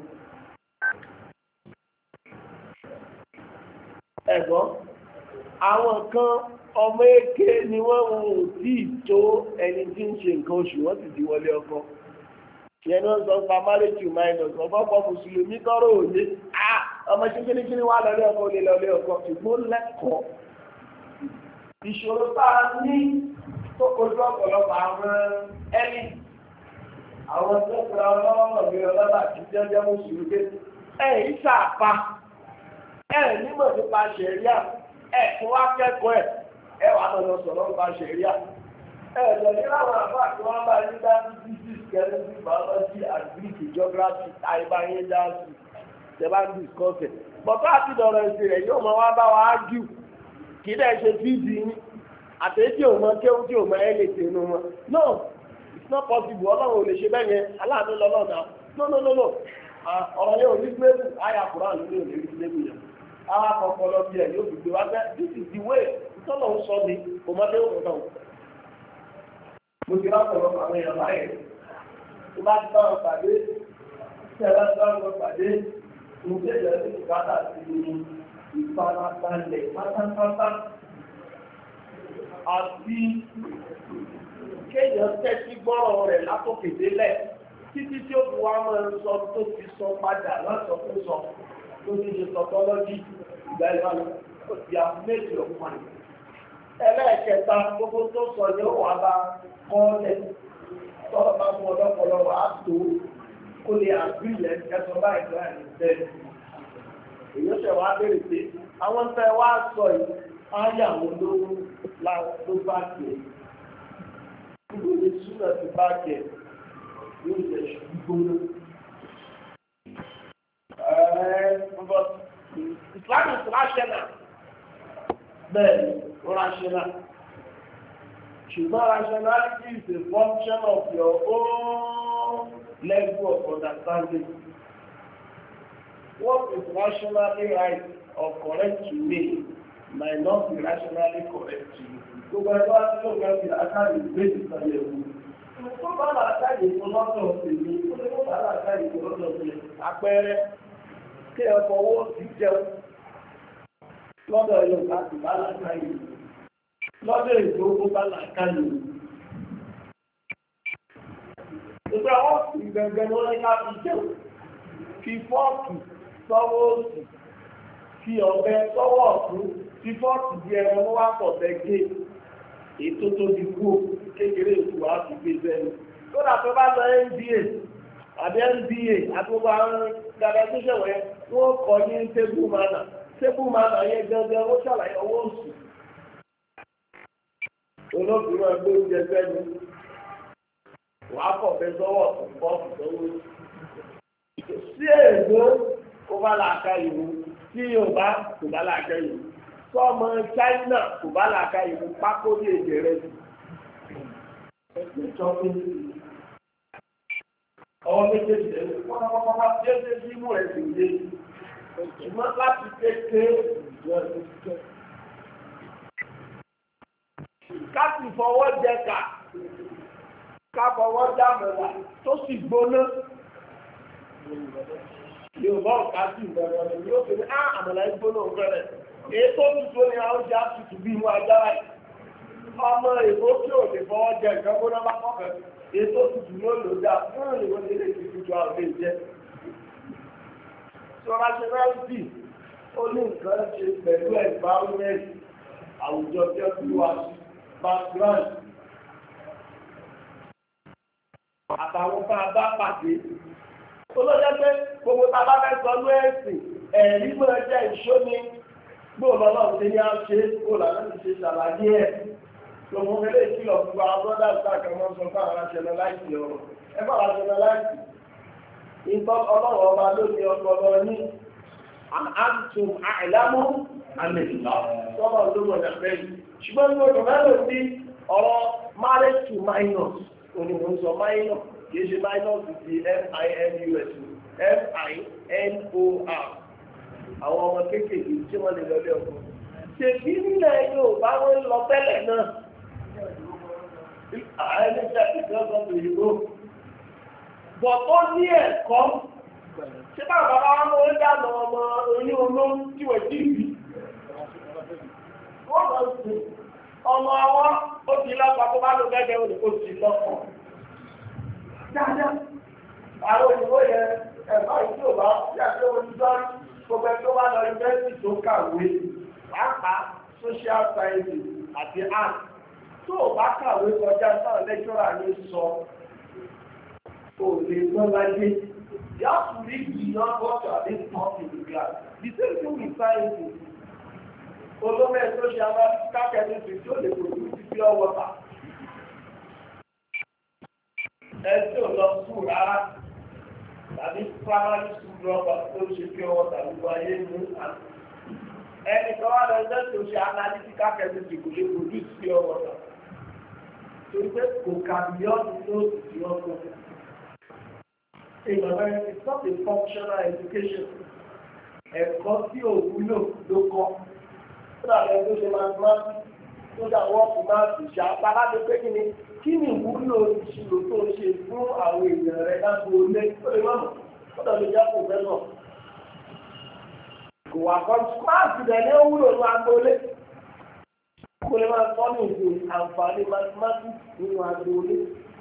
Ẹ̀gbọ́n, àwọn kan ọmọ èké ni wọ́n ò tí ì tó ẹni tí ń ṣe nǹkan oṣù wọ́n sì ti wọlé ọkọ. Ìyẹn ni wọ́n sọ pa marriage to minors ọ̀pọ̀pọ̀ mùsùlùmí tọrọ òye. Ọmọ ṣe kíníkíní wà lọ́lé ọkọ lè lọ́lé ọkọ ṣùgbọ́n lẹ́kọ̀ọ́. Ìṣòro tá a ní tó kojú ọ̀pọ̀lọpọ̀ àwọn ẹni àwọn tó kura ọlọ́wọ́ mi ọlọ́lá kì í jẹ́jẹ́ mùsùlùmí. Ẹ̀ ìṣàpá ẹ̀ nímọ̀ nípa ṣẹ̀ríà ẹ̀ fún wá kẹ́kọ̀ọ́ ẹ̀ ẹ wà lọ sọ̀rọ̀ nípa ṣẹ̀ríà ẹ̀ẹ́dọ̀ ní láwọn àbá tí wọ́n bá ní dájú physics chemistry biology agric geography àìbáyé dájú ṣẹ̀bá ń discuss ẹ̀ bọ̀tọ́ àti dọ̀rọ̀ ẹ̀sìn rẹ̀ yóò mọ wá bá wa ájú kì í dẹ̀ ṣe fíìdì yín àtẹ̀jí ò mọ kéwú tí ò mọ ẹ̀ lè tẹnu wọn no it's not possible ọlọ́run ò lè ṣe bẹ́ẹ̀ yẹn aláàánú lọ́lọ́dà no no no no ọ̀rọ̀ yẹn ò ní gbé àyà Kùránì ló lè rí gbé yẹn àwọn akọ̀kọ̀ lọ bí ẹ̀ yóò fi gbé wá bẹ́ẹ̀ this is the way ìtọ́lọ̀ ń sọ ni kò mọ dé òkúta o. mo ti rákọ̀ọ́ àwọn èèyàn báyẹn tó bá ti bá wọn pàdé tí ẹ bá ti bá wọn pàdé mo tẹ̀ lọ sí ìbádà sí ìfarabalẹ̀ pátápátá àti kéèyàn tẹ́tí gbọ́rọ̀ rẹ̀ látòkè délẹ̀ títí tí ó fi wá máa ń sọ tó fi sọ padà lọ́sọ̀kúsọ tó ti ṣe tọ́tọ́lọ́jì ìgbà ìbánu ó ti àfúnmẹ́jì ọ̀pọ̀ àyè. ẹlẹ́ẹ̀kẹta gbogbo tó sọ ní ó wà bá kọ́ọ̀lẹ̀ tọ́lọ́ bá mú ọlọ́pọ̀lọ́ wà á tó kó lè àgbìlẹ̀ ẹ̀sọ́ báyìí tó àyè bẹ́ẹ̀. èyí ó ṣe wá béèrè pé àwọn tẹ́ wá sọ yìí áyàwó ló ló bá tiẹ̀. gbogbo ní súnà ti bá tiẹ̀ yóò jẹ́ ṣùgbọ́n. Islam is rational. Bẹ́ẹ̀ni, rational. Ṣùgbọ́n rationality is a function of your own level of understanding. What is rationally right or correct to me might not be rationally correct to you. Gbogbo ẹgbẹ́ wa tí ó gbẹ́ fi àkáàdì gbé ìsàlẹ̀ wù. Tó bá làákàyè tó lọ́dọ̀ tèmi, ó lè mọ́ bá làákàyè tó lọ́dọ̀ tèmi. Àpẹẹrẹ kí ẹ̀kọ́ owó ti jẹun lọ́dọ̀ Yorùbá ti bá làákàyè. Lọ́dọ̀ èdè ó bá làákàyè. Ìgbà wọ́n fi gbẹ̀ngẹ̀ ló ní ká fi jẹun. Fi fọ́ọ̀kì sọ́wọ́ òsì. Fi ọ̀bẹ sọ́wọ́ ọ̀tún. Fi fọ́ọ̀kì di ẹran mú wá pọ̀ bẹ́gẹ́. Ètò tó di kú kékeré ètò wá fi gbé sẹ́nu. Kódà tó bá lọ N B A àbí N B A àti gbogbo àwọn dada tó ṣẹ̀wẹ̀ wọ́n kọ́ ní tébù mánà. Tébù mánà yẹn gangan ó ṣàlàyé owó òsì. Olóògùn ẹgbẹ́ oúnjẹ sẹ́nu. Wàá kọ̀ bẹ́ sọ́wọ́ ọ̀tún fọ́ọ̀kì sọ́wọ́ òsì. Sí èdè kó bá làákà ìwú tí Yorùbá kò bá làákà ìwú sọmọ China kò bá làákà ìwú pákó ní èdè rẹ ọwọ́ méjèèjì rẹ pátápátá tí ó ṣe sí mú rẹ sì lé ṣùgbọ́n láti kékeré ká sì fọwọ́ jẹ ká ká fọwọ́ jámọ̀lá tó sì gbóná. Yorùbá ọ̀ká sí ìbẹ̀rẹ̀ ọ̀nà yóò fi ní á àmàlà ìgbóná òfẹ́rẹ̀. Èyí tó tutù ní àwọn oúnjẹ àtútù bí inú ajá rẹ̀. Ọmọ èbó tí ò lè fọwọ́ jẹ nǹkan gbóná bá kọ́kẹ́. Èyí tó tutù ní olóòdà fún ìwọ̀n ní ilé ìtutù àwọn ilé jẹ́. Sọ̀rọ̀ rationality ó ní nǹkan ṣe pẹ̀lú environment àwùjọ tí ó fi wá sí background. Àtàwọn tá a bá pàdé. Olóòjẹ́ pé gbogbo tá a bá fẹ́ sọ ní ẹ̀sìn ẹ̀rí mọ́ jẹ́ ìṣóni gbóòlọ́ náà ti ní á ṣe gbóòlọ́ náà ti ṣe ṣàlàyé ẹ̀. Lòun fẹ́lẹ́ ìkìlọ̀ gbogbo àwọn bọ́dà sáàkà mọ́ sọ fún àwọn aṣẹ́lẹ̀ láìsí ọ̀rọ̀. Ẹ bá wà aṣẹ́lẹ̀ láìsí. Ìtọ́ ọlọ́run ọba ló ní ọpọlọ ní àtùm àìlámú àmì ìlà sọ́mọ olóògùn ẹ̀fẹ́ yìí. Ṣùgbọ́n ní oṣù mẹ́rin ní ọ̀rọ̀ marriage to minors onímọ̀ ń sọ minor. Kìí ṣe minus ti M I N U S M I N O R àwọn ọmọ kéékèèké tí wọ́n lè lọlé ọkọ. Ṣèbí nílẹ̀ Yorùbá wọn lọ tẹ́lẹ̀ náà. Ẹni tí a ti gbọ́ sọ pé ìbò. Bọ̀ tó ní ẹ̀kọ́. Ṣé bá bàbá wọn ló ń dáná ọmọ oyún olóhùn tí wọ́n ti bì? Wọ́n lọ sí ọmọ ọwọ́ ó ti lọ́pàá tó bá lọ gẹ́gẹ́ òní kó ti lọ́pọ̀. Dáadáa, àwọn òyìnbó yẹn ẹ̀fọ́ ìjọba tí a tó ń dán gbogbo ẹgbẹ́ wà lọ yunifásitì tó kàwé, pàápàá social sciences àti art. Tó o bá kàwé kọjá sáà lẹ́kítọ́rà ní sọ, o lè gbọ́ láyé. You have to read beyond what you have been taught in the class. The same thing with sciences. Olómẹ́tò ó ṣe analytical chemistry tí ó lè produce pure water. Ẹ tí ò lọ sùn rárá tàbí primary school dropout tó ṣe pure water gbogbo ayé ní àná. Ẹni kan wá lọ ẹgbẹ́ tó ṣe analytical chemistry kò lè produce pure water. Torí pé kò kà beyond the nose tí wọ́n kọ́. Ìgbàgbọ́ it's not a functional education. Ẹ̀kọ́ tí ò wúlò ló kọ́. Ó dàbí ẹni tó ṣe mathematics tó dà wọ́ọ̀kù máa fi ṣe àpárádé pé kí ni kí ni ìwúlò ìṣirò tó ṣe fún àwọn èèyàn rẹ̀ lágbo ilé tó lè mọ̀mọ́. Ó dàbí ìjà kò fẹ́ náà. Kò wà kọ́ máàsì rẹ̀ ní ó wúlò ní agbo ilé. Kò lè máa tọ́ ní ìlú àǹfààní mathematics nínú agbo ilé.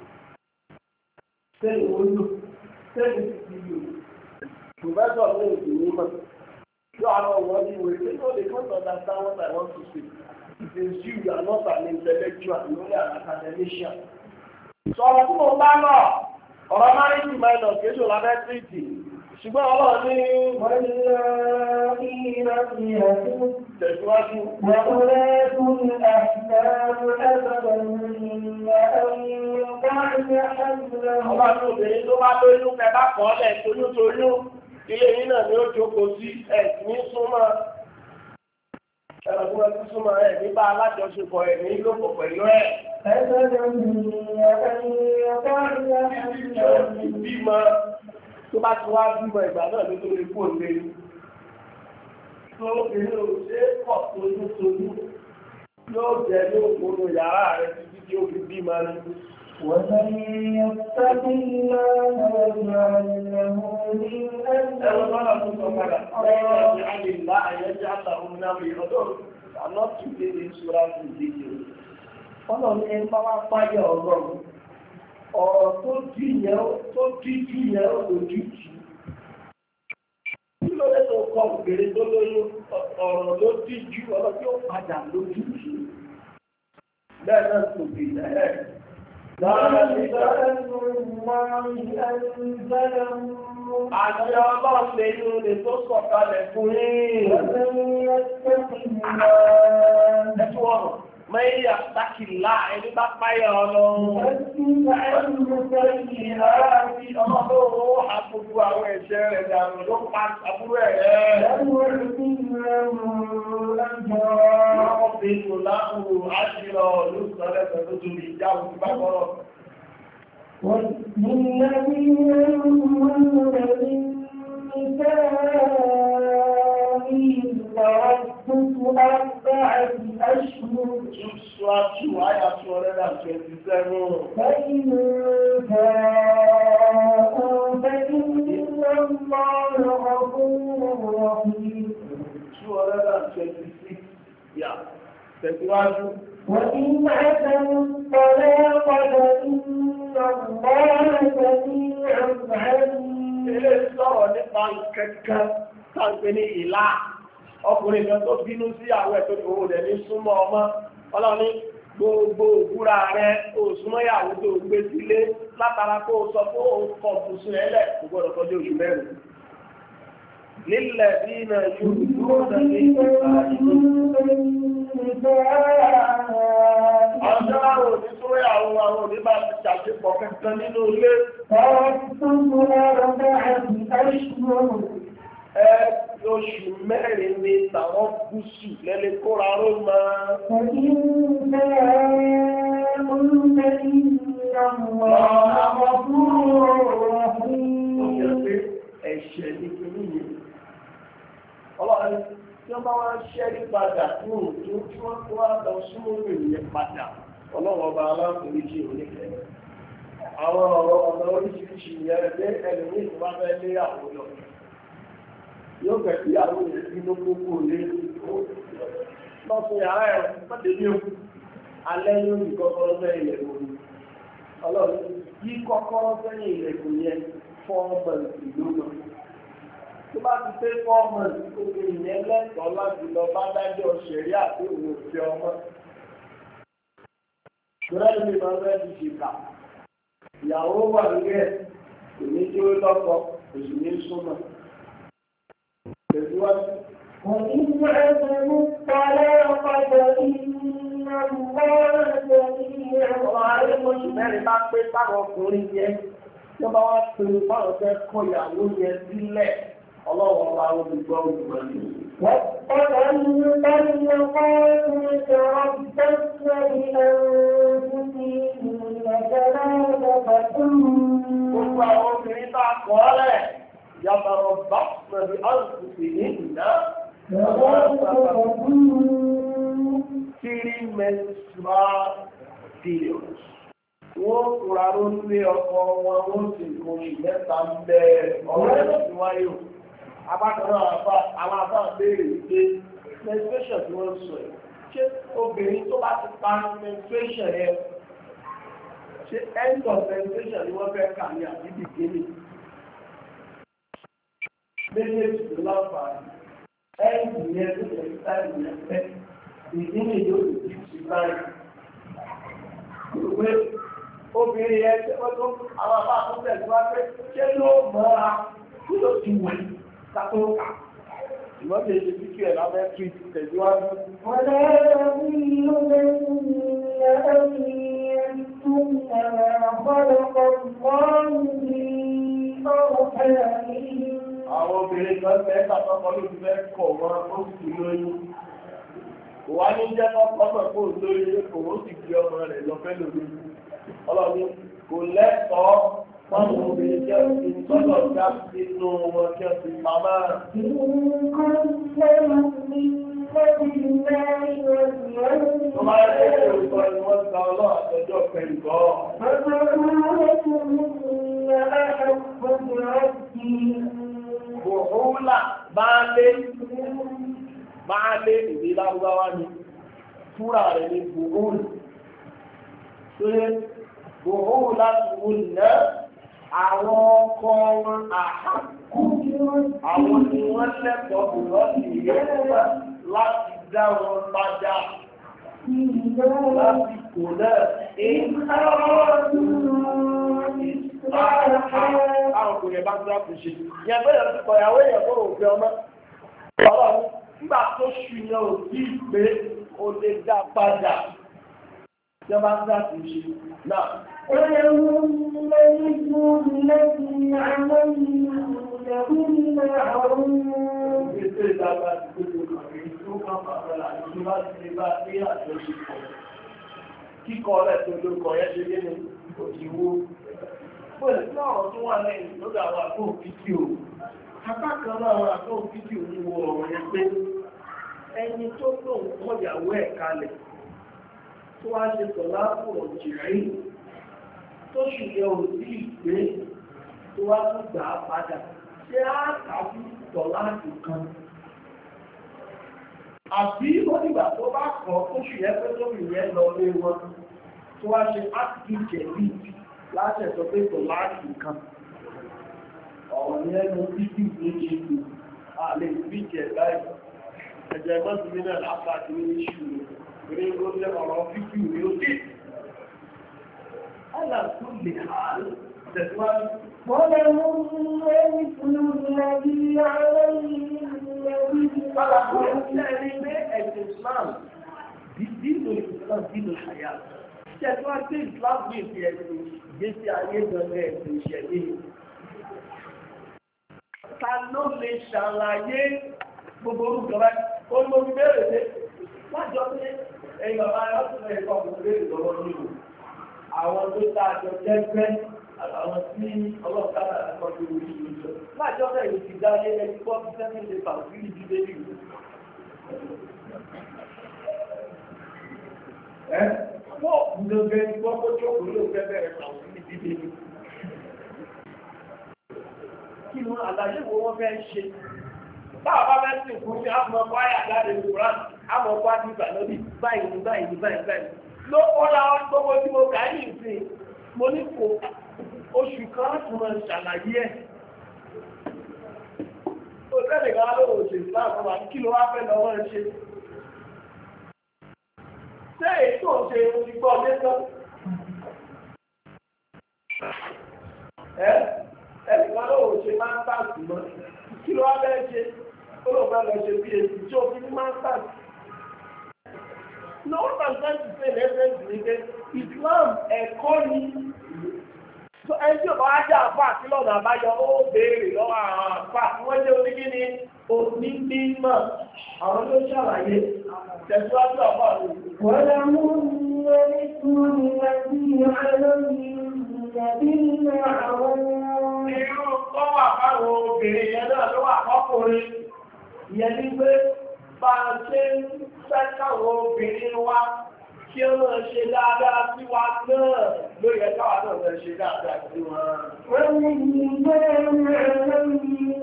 Sẹ́yìn wúlò, sẹ́yìn ti lò. Professor ní ìlú mímọ́. You are not what you will say. No, they can't understand what I want to say. It is you, you are not an intellectual, you only an academician. So ọ̀rọ̀ tí mo bá lọ, ọ̀rọ̀ máa ń tì máa lọ kéjò lábẹ́ tìrìtì. Ṣùgbọ́n ọlọ́run ní wọ́n ní ìrìnà ìrìnà tẹ̀síwájú. Wọ́n lẹ́kùn àṣìṣàrò ẹgbẹ̀rẹ̀ ọba tó obìnrin tó bá lóyún kẹ bá kọ́ lẹ̀ tóyún tóyún. Ilé yìí náà ni ó jókòó sí ẹ̀sìn ní súnmọ́ ẹ̀rọ tí wọ́n ti súnmọ́ ẹ̀ nípa alájọṣepọ̀ ẹ̀ ní lóko pẹ̀lú ẹ̀. Bímọ tó bá ti wá bímọ ìgbà náà ló tó lè kú òde. Tó obìnrin ò ṣe é pọ̀ tójú tójú yóò jẹ́ yóò gbóná yàrá rẹ̀ títí tí ó fi bímọ ní. ومن يتق الله يجعل له من I'm not today in Surah to detail. Ọlọ́run ẹni bá wá páyà ọlọ́run. Ọ̀rọ̀ tó díyẹ tó díjú yẹ lójú jù. Kí ló dé tó kọ òkèrè tó lóyún ọ̀rọ̀ ló díjú ọ̀rọ̀ tí ó padà lójú jù. Bẹ́ẹ̀ náà tó bèèrè ẹ̀. Àti ọlọ́run lè ní olè tó sọ̀kalẹ̀ fún yín. Ẹ̀tù ọ̀rọ̀, mẹ́yà sákìlá ẹni bá páyà ọlọ́run. Ọlọ́run ó àpòpò àwọn ẹ̀ṣẹ̀ rẹ̀ dànù ló pa àbúrò ẹ̀rẹ́. Ọ̀pẹ̀lú láàrùn àṣírọ̀ olùsọ̀lẹ́sọ̀ tó tóbi ìjáwó ti bá kọ́rọ̀. والذين يؤمنون بالنسائهم تربص أربعة أشهر فإن فاءوا فإن الله غفور رحيم. وإن عزموا الطلاق فإن الله سميع عليم. Ilé sọ̀rọ̀ nípa kẹ̀kẹ́ tàbí ní ìlà ọkùnrin kan tó bínú sí àwọn ẹ̀tọ́ ìwò rẹ̀ ní súnmọ́ ọmọ ọlọ́ni gbogbo òbúra rẹ̀ ó súnmọ́ ìyàwó tó gbé sílé látara kó sọ pé ó kọ̀ bùsùn ẹlẹ̀ kò gbọ́dọ̀ kọjú oṣù mẹ́rin. Lílẹ̀ bí iná yóò dúró ní ọjọ́ àwọn òdísúwé àwọn àwọn òdíbà ti ṣàṣepọ̀ kẹta nínú ilé. Ẹ oṣù mẹ́rin ni tàwọn gúúsù lẹ́lẹ́ kóra ró máa. Ẹ̀ṣẹ̀ ní kí ní yìí. Ọlọ́run tí wọ́n bá wá ṣẹ́rí padà fún òjò tí wọ́n kó wá lọ súnmọ́ ìrìn padà ọlọ́run ọba aláforíjì oníkẹ́. Àwọn ọ̀rọ̀ ọ̀nà oríṣiríṣi ìyẹn pé ẹlòmíì tó bá fẹ́ lé àwọn lọ. Yóò fẹ́ kí àwọn èèyàn bí ló kókó lé lọ fún yàrá ẹ̀ pàdé ní òkú. Alẹ́ yóò ní kọ́kọ́rọ́ fẹ́ ilẹ̀kùn. Ọlọ́run yí kọ́kọ́rọ́ fẹ́yìn ilẹ̀kùn yẹn fọ́ọ̀mù ìlú náà. Tó bá ti pé fọ́ọ̀mù obìnrin yẹn lẹ́tọ̀ọ́ láti lọ bá dájọ́ ṣẹ̀rí àti òun òfin ọmọ. Ṣọ́rẹ́ mi máa fẹ́ ti ṣìkà. Ìyàwó wà nílẹ̀ kò ní tí ó lọ́kọ kò sì ní súnmọ́. Tẹ̀síwájú. وإن عزموا الطلاق mẹ́rin bá pé táwọn ọkùnrin yẹn tí wọ́n bá wá pinnu báwọn fẹ́ kọ ìyàwó yẹn sílẹ̀ ọlọ́wọ́ wa olùgbọ́ olùgbọ́ ni. والمطلقات يتربصن بأنفسهن ثلاثة قرون. Gbogbo àwọn obìnrin bá kọ́ ọ́lẹ̀ yàtọ̀rọ̀ bá pẹ̀lú àǹkùsì nìyíná. Three menstrual periods. Wọ́n kura ló ń lé ọkọ wọn, wọ́n sì kò sì mẹ́ta ń bẹ ọ̀rẹ́ lọ́sí wáyé o. Abákanáà àwọn afá béèrè pé menstruation tí wọ́n sọ ẹ̀. Ṣé obìnrin tó bá ti pa menstruation yẹn? Ṣé end of menstruation ni wọ́n fẹ́ kà ní àbí beginning? Méjèèjì ló láǹfààní. End yẹn tó lè fi táìmù yẹn fẹ́. Beginning yóò lè fi sí báyìí. Ìwé obìnrin yẹn tí wọ́n tó àwọn afá tó tẹ̀síwájú pé ṣé ló mọ́ra kí ló ti wẹ̀ kátó kà? Ìwọ́n lè ṣe fífi ẹ̀ lábẹ́ tí tẹ̀síwájú. Wọ́n lẹ́yìn ní ìlú lẹ́yìn àwọn obìnrin kan fẹ́ tàbọ́kọ́ ló ti fẹ́ kọ̀ wọn ó sì lóyún. Kò wá ní jẹ́ kọ́kọ́ mọ̀ kó lóyún kò ó sì fi ọmọ rẹ̀ lọ fẹ́ lórí. Ọlọ́run kò lẹ́tọ̀ọ́ fáwọn obìnrin jẹ́ òsì tọ́lọ̀ já sínú wọn kí wọ́n ti pamọ́. Tó máa ń ṣe òkú ni wọ́n gba ọlọ́ àtọjọ́ pẹ̀lú ọ̀. Bùhúlà Baálé Baálé ìwé Lárúbáwá ni fúra rẹ̀ ní Bùhúlù. Ṣé Bùhúlà Bùhúlù náà àwọn ọkọ wọn àhákù àwọn ni wọ́n lẹ́tọ̀ọ́ bùrọ́dì yẹ́nà láti dá wọn padà lásìkò náà. Àwọn òkùnrin bá gbá kò ṣe. Ìyẹn bẹ́ẹ̀ ti kọ̀yàwó èèyàn tó rò fẹ́ ọmọ. Ọlọ́run nígbà tó ṣùyàn ò tí pé o lè dá padà. Ìjọba ń dá kò ṣe náà. ولهم الإثم الذي عليهم بالمعروف. Kíkọ́ rẹ̀ tó lórúkọ yẹ́ ṣe gẹ́gẹ́ òjìwó. Bọ́lẹ̀ tí ọ̀rọ̀ tó wà lẹ́yìn lọ́dọ̀ àwọn àgbóhùn fídíò. Apá kan náà àwọn àgbóhùn fídíò ní wo ọ̀rọ̀ yẹn pé ẹni tó lóun kọ̀yàwó ẹ̀ kalẹ̀ tó wá ṣe tọ̀lá fún ọ̀jìrì tó ṣùgbẹ́ ò sí ìgbé tó wá tún gbà á padà ṣé á tàbí tọ̀lá nìkan. Àbí ó nígbà tó bá kọ̀ tó ṣùgbẹ́ pé tó rìn yẹn lọ lé wọn tó wá ṣe áàtì jẹ̀bi láti ẹ̀sọ́ pé tọ̀lá nìkan. Ọ̀rọ̀ yẹn ló bíbí méjì lò àlè ìbíjẹ̀ báyìí. Ẹ̀jẹ̀ mọ́sí náà lápàdé ní ìṣúró. Ìrìn ló jẹ́ ọ̀rọ̀ fífí ìwé òkè. Ọlá tó lè hàálù tẹ̀síwájú. ولهم مثل الذي عليهم Ọlá tó lè tẹ́rí pé ẹ̀sìn Islam, dínú Islam, dínú àyà. Tẹ̀síwájú pé Islam bí ìfi ẹ̀sìn ìgbésí ayé gbọ́nà ẹ̀sìn ìṣẹ̀lẹ̀. Ta ló lè ṣàlàyé gbogbo orúkọ rẹ̀? Ó ló fi bẹ̀rẹ̀ pé wájọ́ pé ẹ̀yìn bàbá aláṣẹ ẹ̀kọ́ ọkùnrin lè lọ́wọ́ nínú àwọn tó dájọ́ jẹ́gbẹ́ àtàwọn tí ọlọ́ọ̀kára ẹ̀kọ́ tó rí ìlú. Wájọ́ pé èyí ti dáyé ẹni pọ́ bí sẹ́ni lè bà sí ìdí débì. Ẹ́ pọ́ gbogbo ẹni pọ́ kó jókòó ló fẹ́ bẹ̀rẹ̀ bà sí ìdí débì. Kí ni àlàyé wo wọ́n fẹ́ ṣe? Báwa bá fẹ́ sìn fún mi, àmọ́ ọkọ̀ ayà jáde ní Kùrán, àmọ́ ọkọ̀ àti ìbànúbì báyìí ní báyìí ní báyìí báyìí. Ló kọ́ra gbogbo tí mo kà ní ìsìn, mo ní kò oṣù kan láti mọ ṣàlàyé ẹ̀. Ó tẹ́lẹ̀ kan lóòrò ṣe ìsìláàmù wa kí ló wá fẹ́ lọ́wọ́ ẹ ṣe? Ṣé èyí tó ṣe ti gbọ́ lẹ́tọ́? Ẹ́ ẹnìkan lóòrò ṣe máa ń tàbí mọ́. Kí ló wá fẹ́ ṣe? Ó lò fẹ́ lọ ṣe bí èsì tí ó fi ní máa ń tàbí. No one can try to say reference to it. Islam ẹ̀kọ́ ni. So ẹni tí ọba ajá àfa àti lọ́nà àbáyọ ó béèrè lọ́wọ́ àwọn àfa wọ́n jẹ́ oníkíní onímọ̀ àwọn ló ṣàlàyé tẹ̀síwájú àfa rẹ̀. wọ́n lọ mú ní ìtumọ̀ ìrẹsì àlọ́yìn ìyàbí ní àwọn. irú tó wà fáwọn obìnrin yẹn náà ló wà fọ́kùnrin ìyẹn ní pé bá a ṣe ń fẹ́ káwọn obìnrin wa kí ó máa ṣe dáadáa sí wa náà ló yẹ káwa náà máa ṣe dáadáa sí wọn. wọ́n ní ìgbẹ́ lẹ́yìn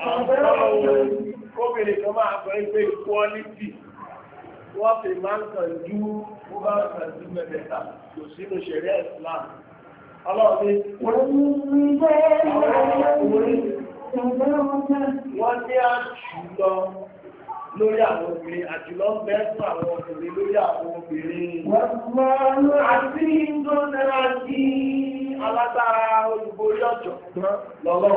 obìnrin kan máa sọ pé equality wọ́n fi máa ń kàn ju wọ́n bá ń kàn ju mẹ́tẹ̀ẹ̀ta kò sínú ṣẹ̀ríà Islam. ọlọ́run ní wọ́n ní ìgbẹ́ ọkùnrin wọ́n ní àjùlọ lórí àwọn obìnrin àjùlọ ń bẹ fún àwọn obìnrin lórí àwọn obìnrin. wọ́n àti ìdónára sí alágbára olùborí ọ̀jọ̀gbọ́n lọ́lọ́.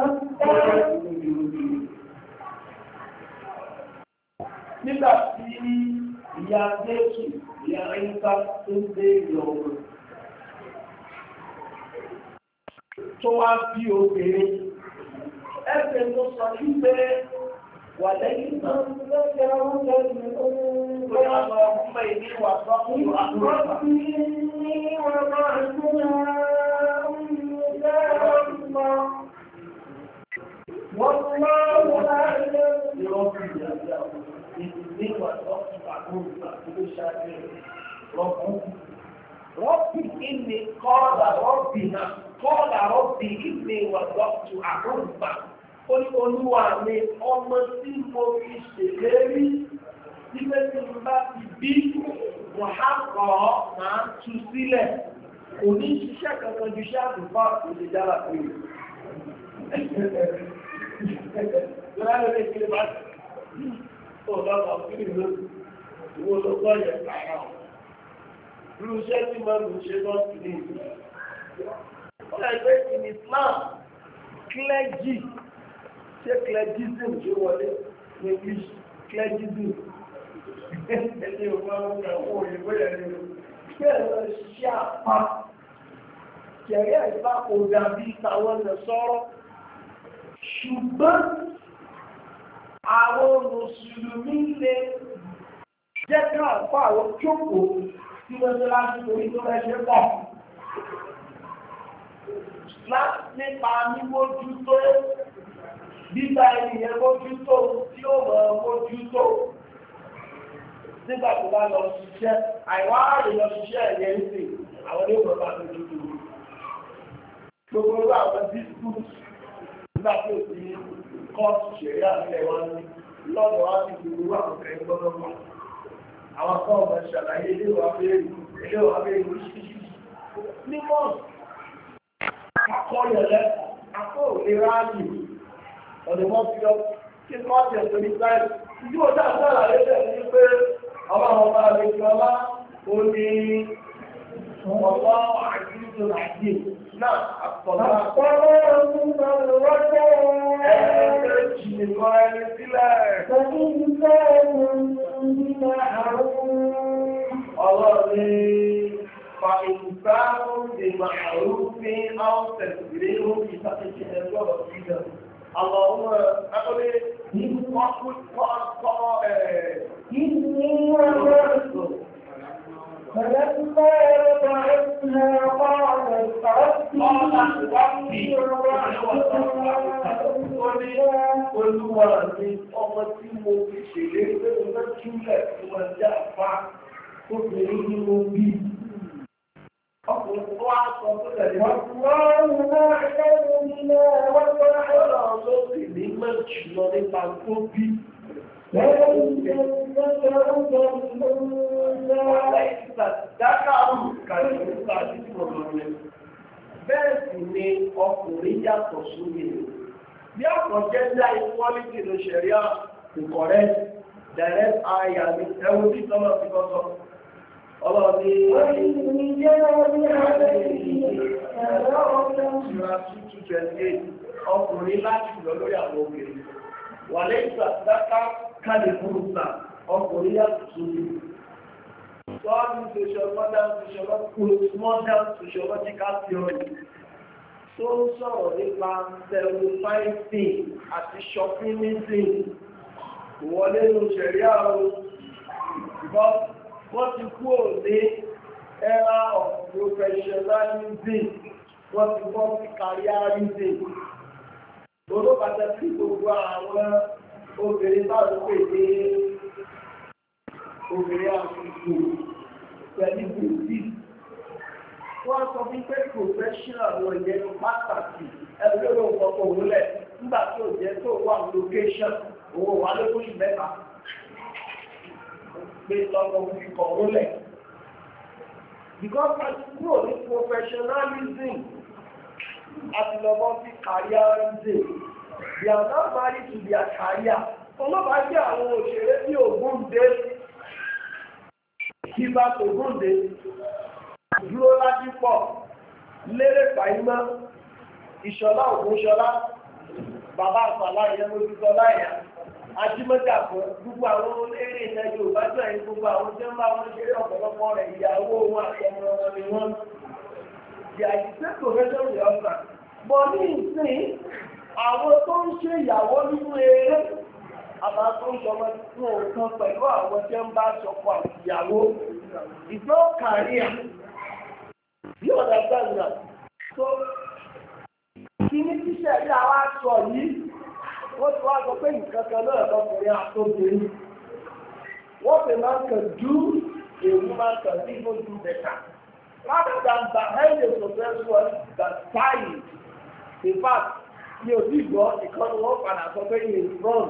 Nígbà tí ìyá Jésù ìyá Ẹ̀yìnká tó dé ìyọ̀wò tó wá bí obìnrin ẹgbẹ́ tó sọ wípé wà lẹ́yìn náà lọ́jọ́ oúnjẹ ìlú bóyá lọ fún ẹ̀mí wà sọ́kùn àkúrọ̀bà. ní wọ́n máa ń tún والله أعلم برب الأبيض إني وصفت عقول كل شاكر رب ربي إني قال ربنا قال ربي إني وصفت عقول ó ní olúwa mi ọmọ tí mo fi ṣèlérí nígbà tí mo bá ti bí wàhákọ̀ máa tú sílẹ̀ kò ní ṣiṣẹ́ kankan ju iṣẹ́ àdùnfà kò lè dára pé lọ́wọ́ lè kí lè bá tó lọ́wọ́ kí lè ló ìwọ ló gbọ́ yẹ kára ọ̀ irú iṣẹ́ tí mo ń ṣe lọ sí ní ìlú ó lè gbé in Islam clergy ṣé clergism ṣe wọlé ní English clergism ẹni ò máa ń gbà wọ́n òyìnbó yẹn ni ṣé ẹ̀rọ ṣiṣẹ́ àpá kẹ̀rẹ́ ìfà kò dàbí tàwọn ẹ̀ sọ̀rọ̀ ṣùgbọ́n àwọn mùsùlùmí lè jẹ́ kí àpá àwọn jókòó tí wọ́n tó láti torí tó rẹ́ṣẹ́ pọ̀ nípa mímójútó bíbá ènìyàn mójútó tí ó mọ̀ mójútó nígbà tó bá lọ ṣiṣẹ́ àìwá àrè lọ ṣiṣẹ́ ẹ̀yẹ ń sè àwọn ilé ìwọ̀n bá mójútó gbogbo àwọn dispute nígbà tí ó ti kọ́ọ̀tù ṣẹ̀rí àmìlẹ̀ wọn ní lọ́dọ̀ wá sí gbogbo àwọn ọ̀kẹ́ gbọ́dọ̀ wà àwọn kan ọ̀gbọ̀n ṣàlàyé ilé ìwà bẹ́ẹ̀rù ilé ìwà bẹ́ẹ̀rù ṣíṣí ní mọ́ọ̀sì akọ́yọ̀lẹ́ akọ́ òlera ààyè ọ̀dọ̀ mọ́ fi ọ kí kọ́ọ̀tù ẹ̀sọ́ ní sáìlì ìdí ó dá ṣàlàyé bẹ́ẹ̀ ní pé àwọn ọmọ àlejò ọlá ó ní ọ̀pọ̀ àjíjọ àjí náà àpọ̀lá ọlọ́ni fàìsánù lè máa rúfin áwọ̀tẹ̀ ìrẹ́ òkè ìtàkìtì ẹgbẹ́ ọ̀rọ̀ ìjọ àwọn ọmọ akọ́lé ní wọ́n kọ́ ẹ̀ẹ́ فلما رفعتها قالت ربي Olúwa ni ọmọ tí mo fi ṣèlérí pé mo fẹ́ túlẹ̀ tí wọ́n jẹ́ àpá obìnrin ní mo bí. Ọkùnrin tó wá sọ tó tẹ̀lé wọ́n. Wọ́n náà lẹ́nu nílẹ̀ wọ́n tó rẹ̀. Ọlọ́run ló sì ní mọ̀ jùlọ nípa tó bí. Bẹ́ẹ̀ sì ni ọkùnrin yàtọ̀ sórí rẹ̀. Bí ọ̀pọ̀ gender equality ló ṣẹ̀ríà kò correct, direct aya ní ẹwọ́n tí tọ́lọ̀ ti kọ́ sọ. Ọlọ́run ní ọkùnrin láti lọ lórí àwọn obìnrin. Wà lẹ́yìn ìgbà kálẹ̀ fún ìgbà ọkùnrin yàtọ̀ sórí. all this social modern postmodern sociological theory tó ń sọ̀rọ̀ nípa self-fighting àti chauvinism wọlé ló ṣẹ̀rí àrùn because wọ́n ti kú òní era of professionalism wọ́n ti bọ́ sí careerism. Olóòpàtà sí gbogbo àwọn obìnrin bá ló pè ní obìnrin àkókò pẹ̀lú bùbí. Wọ́n sọ fún pé professional lọ yẹ pàtàkì ẹgbẹ́ ló ń kọ́kọ́ òwúlẹ̀ nígbà tí ò jẹ́ tó wà location owó wà lókòṣù mẹ́ta. Pé lọ́kọ̀ fi kọ̀ òwúlẹ̀. Because wọ́n ti kúrò ní professionalism àti lọ́bọ́ sí careerism. They are not married to their career. Ọlọ́pàá jẹ́ àwọn òṣèré bí Ògúndé, Kíbá Ògúndé, Dúró Ládípọ̀, Lérè Fàímọ́, Ìṣọ̀lá Ògúnṣọlá, Bàbá Àfàlà ìyẹn Mojútọ́ láyà, Ajímọ́jà fún gbogbo àwọn eléré ilẹ̀ Yorùbá jẹ́ ẹ̀yìn gbogbo àwọn tí wọ́n bá wọn ṣeré ọ̀pọ̀lọpọ̀ rẹ̀ ìyàwó wọn àtọmọ wọn ni wọ́n. They are the same profession with husband. But ní ìsìn, àwọn tó ń ṣe ìyàwó nínú eré àbá tó ń sọmọ fún òkan pẹ̀lú àwọn tí ń bá ṣọkọ àti ìyàwó. It's not career. You understand that? So, kí ní tíṣẹ̀ ní àwọn aṣọ yìí, wọ́n ti wá sọ pé nǹkan kan náà lọ́kùnrin àtòbìnrin. What a man can do, a woman can even do better. Rather than behind a successful that style. In fact, mi ò tí gbọ́ ìkànnì wọn padà sọ pé he is wrong.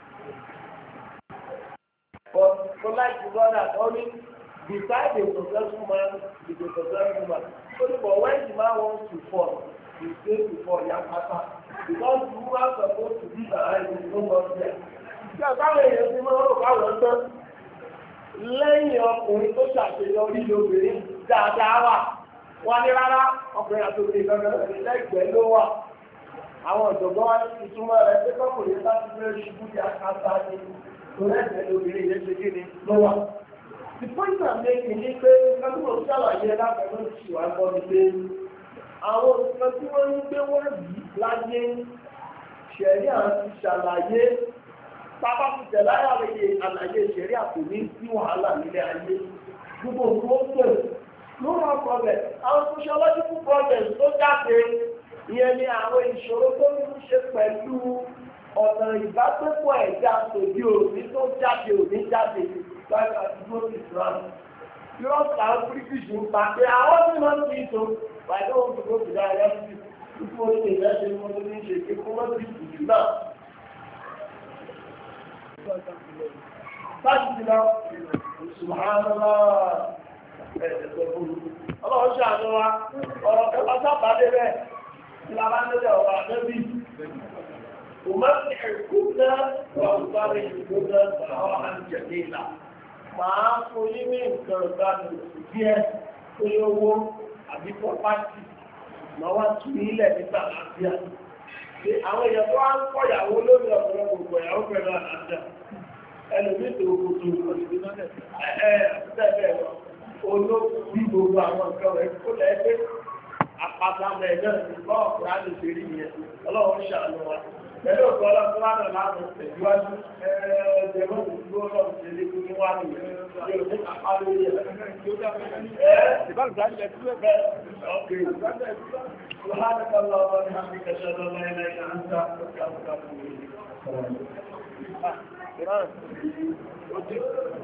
But for like the one that only beside a successful man is a successful man. Only but when the man wants to fall, he stays to fall yakata. Because the woman supposed to be behind him, no more there. Ṣé àtàwọn èèyàn ti máa ń rò káwọn tán? Lẹ́yìn ọkùnrin tó ṣàṣeyọrí lóbìnrin dáadáa wà. Wọ́n ní rárá ọkùnrin àti obìnrin gangan lẹ́gbẹ̀ẹ́ ló wà. Àwọn ọ̀dọ́gbọ́n wá ní ìtumọ̀ rẹ̀ pé kọ́kùnrin láti fẹ́ ṣubú di akásá ní lẹ́gbẹ̀ẹ́ lóbìnrin yẹn ṣe kéde ló wà. The point I'm making ni pé kọ́kùnrin ṣàlàyé lábẹ́lẹ́ oṣù àgbọ̀ ni pé àwọn nǹkan tí wọ́n ń gbé wọ́n yìí láyé ṣẹ̀rí àti ṣàlàyé pápá ti tẹ̀lé àyàwéye àlàyé ṣẹ̀rí àkòní sí wàhálà nílé ayé gbogbo nǹkan tó lórí ọkọ̀ rẹ̀ àwọn sociological problems tó jáde ìyẹn ni àwọn ìṣòro tó ń ṣe pẹ̀lú ọ̀nà ìbágbépọ̀ ẹ̀dá tòbí òní tó jáde òní jáde láti àdúgbò Islam. Europe and British ń pa pé àwọn tí wọ́n ti tó wàá tó ń dúró sí dáadáa sí ìfún oṣù ìrẹsì ní wọ́n tó ní ṣe pé kó wọ́n ti tù jù náà. Láti ti lọ, Subhanallah. Ọlọ́run ṣàánú wa, ọ̀rọ̀ kẹfà sábàdé rẹ̀, ìlànà nílẹ̀ ọ̀rọ̀ àdébí. Òmọ́sí ẹ̀kú náà wà sáré ìlú náà àwọn àjẹ̀dé ìlà. Màá fún yín ní nǹkan ìgbàlù díẹ̀ tó yówó àbí pọ́pátì. Màá wá tù nílẹ̀ nígbà àlàáfíà. Àwọn èèyàn tó wá ń kọ́ ìyàwó lórí ọ̀pọ̀lọpọ̀ gbogbo ìyàwó pẹ̀lú àlàáfíà. Ẹlòmí tó gbogbo ẹ̀ẹ́ olóògbé gbogbo àwọn nǹkan rẹ̀ kó lẹ́gbẹ́ àpàtàmẹ̀ náà ní bọ́ọ̀kùnrin àti ìṣèrí yẹn ọlọ́run ṣàánú wa pẹ̀lú ọ̀pọ̀ ọlọ́pọ̀ láti láàrín tẹ̀síwájú ẹ̀ẹ́dẹ̀mọ́ ìdúró ọlọ́run ṣe lé ní wá ní yóò ní àpá lórí ẹ̀ ìbálòpọ̀ ọ̀kẹ́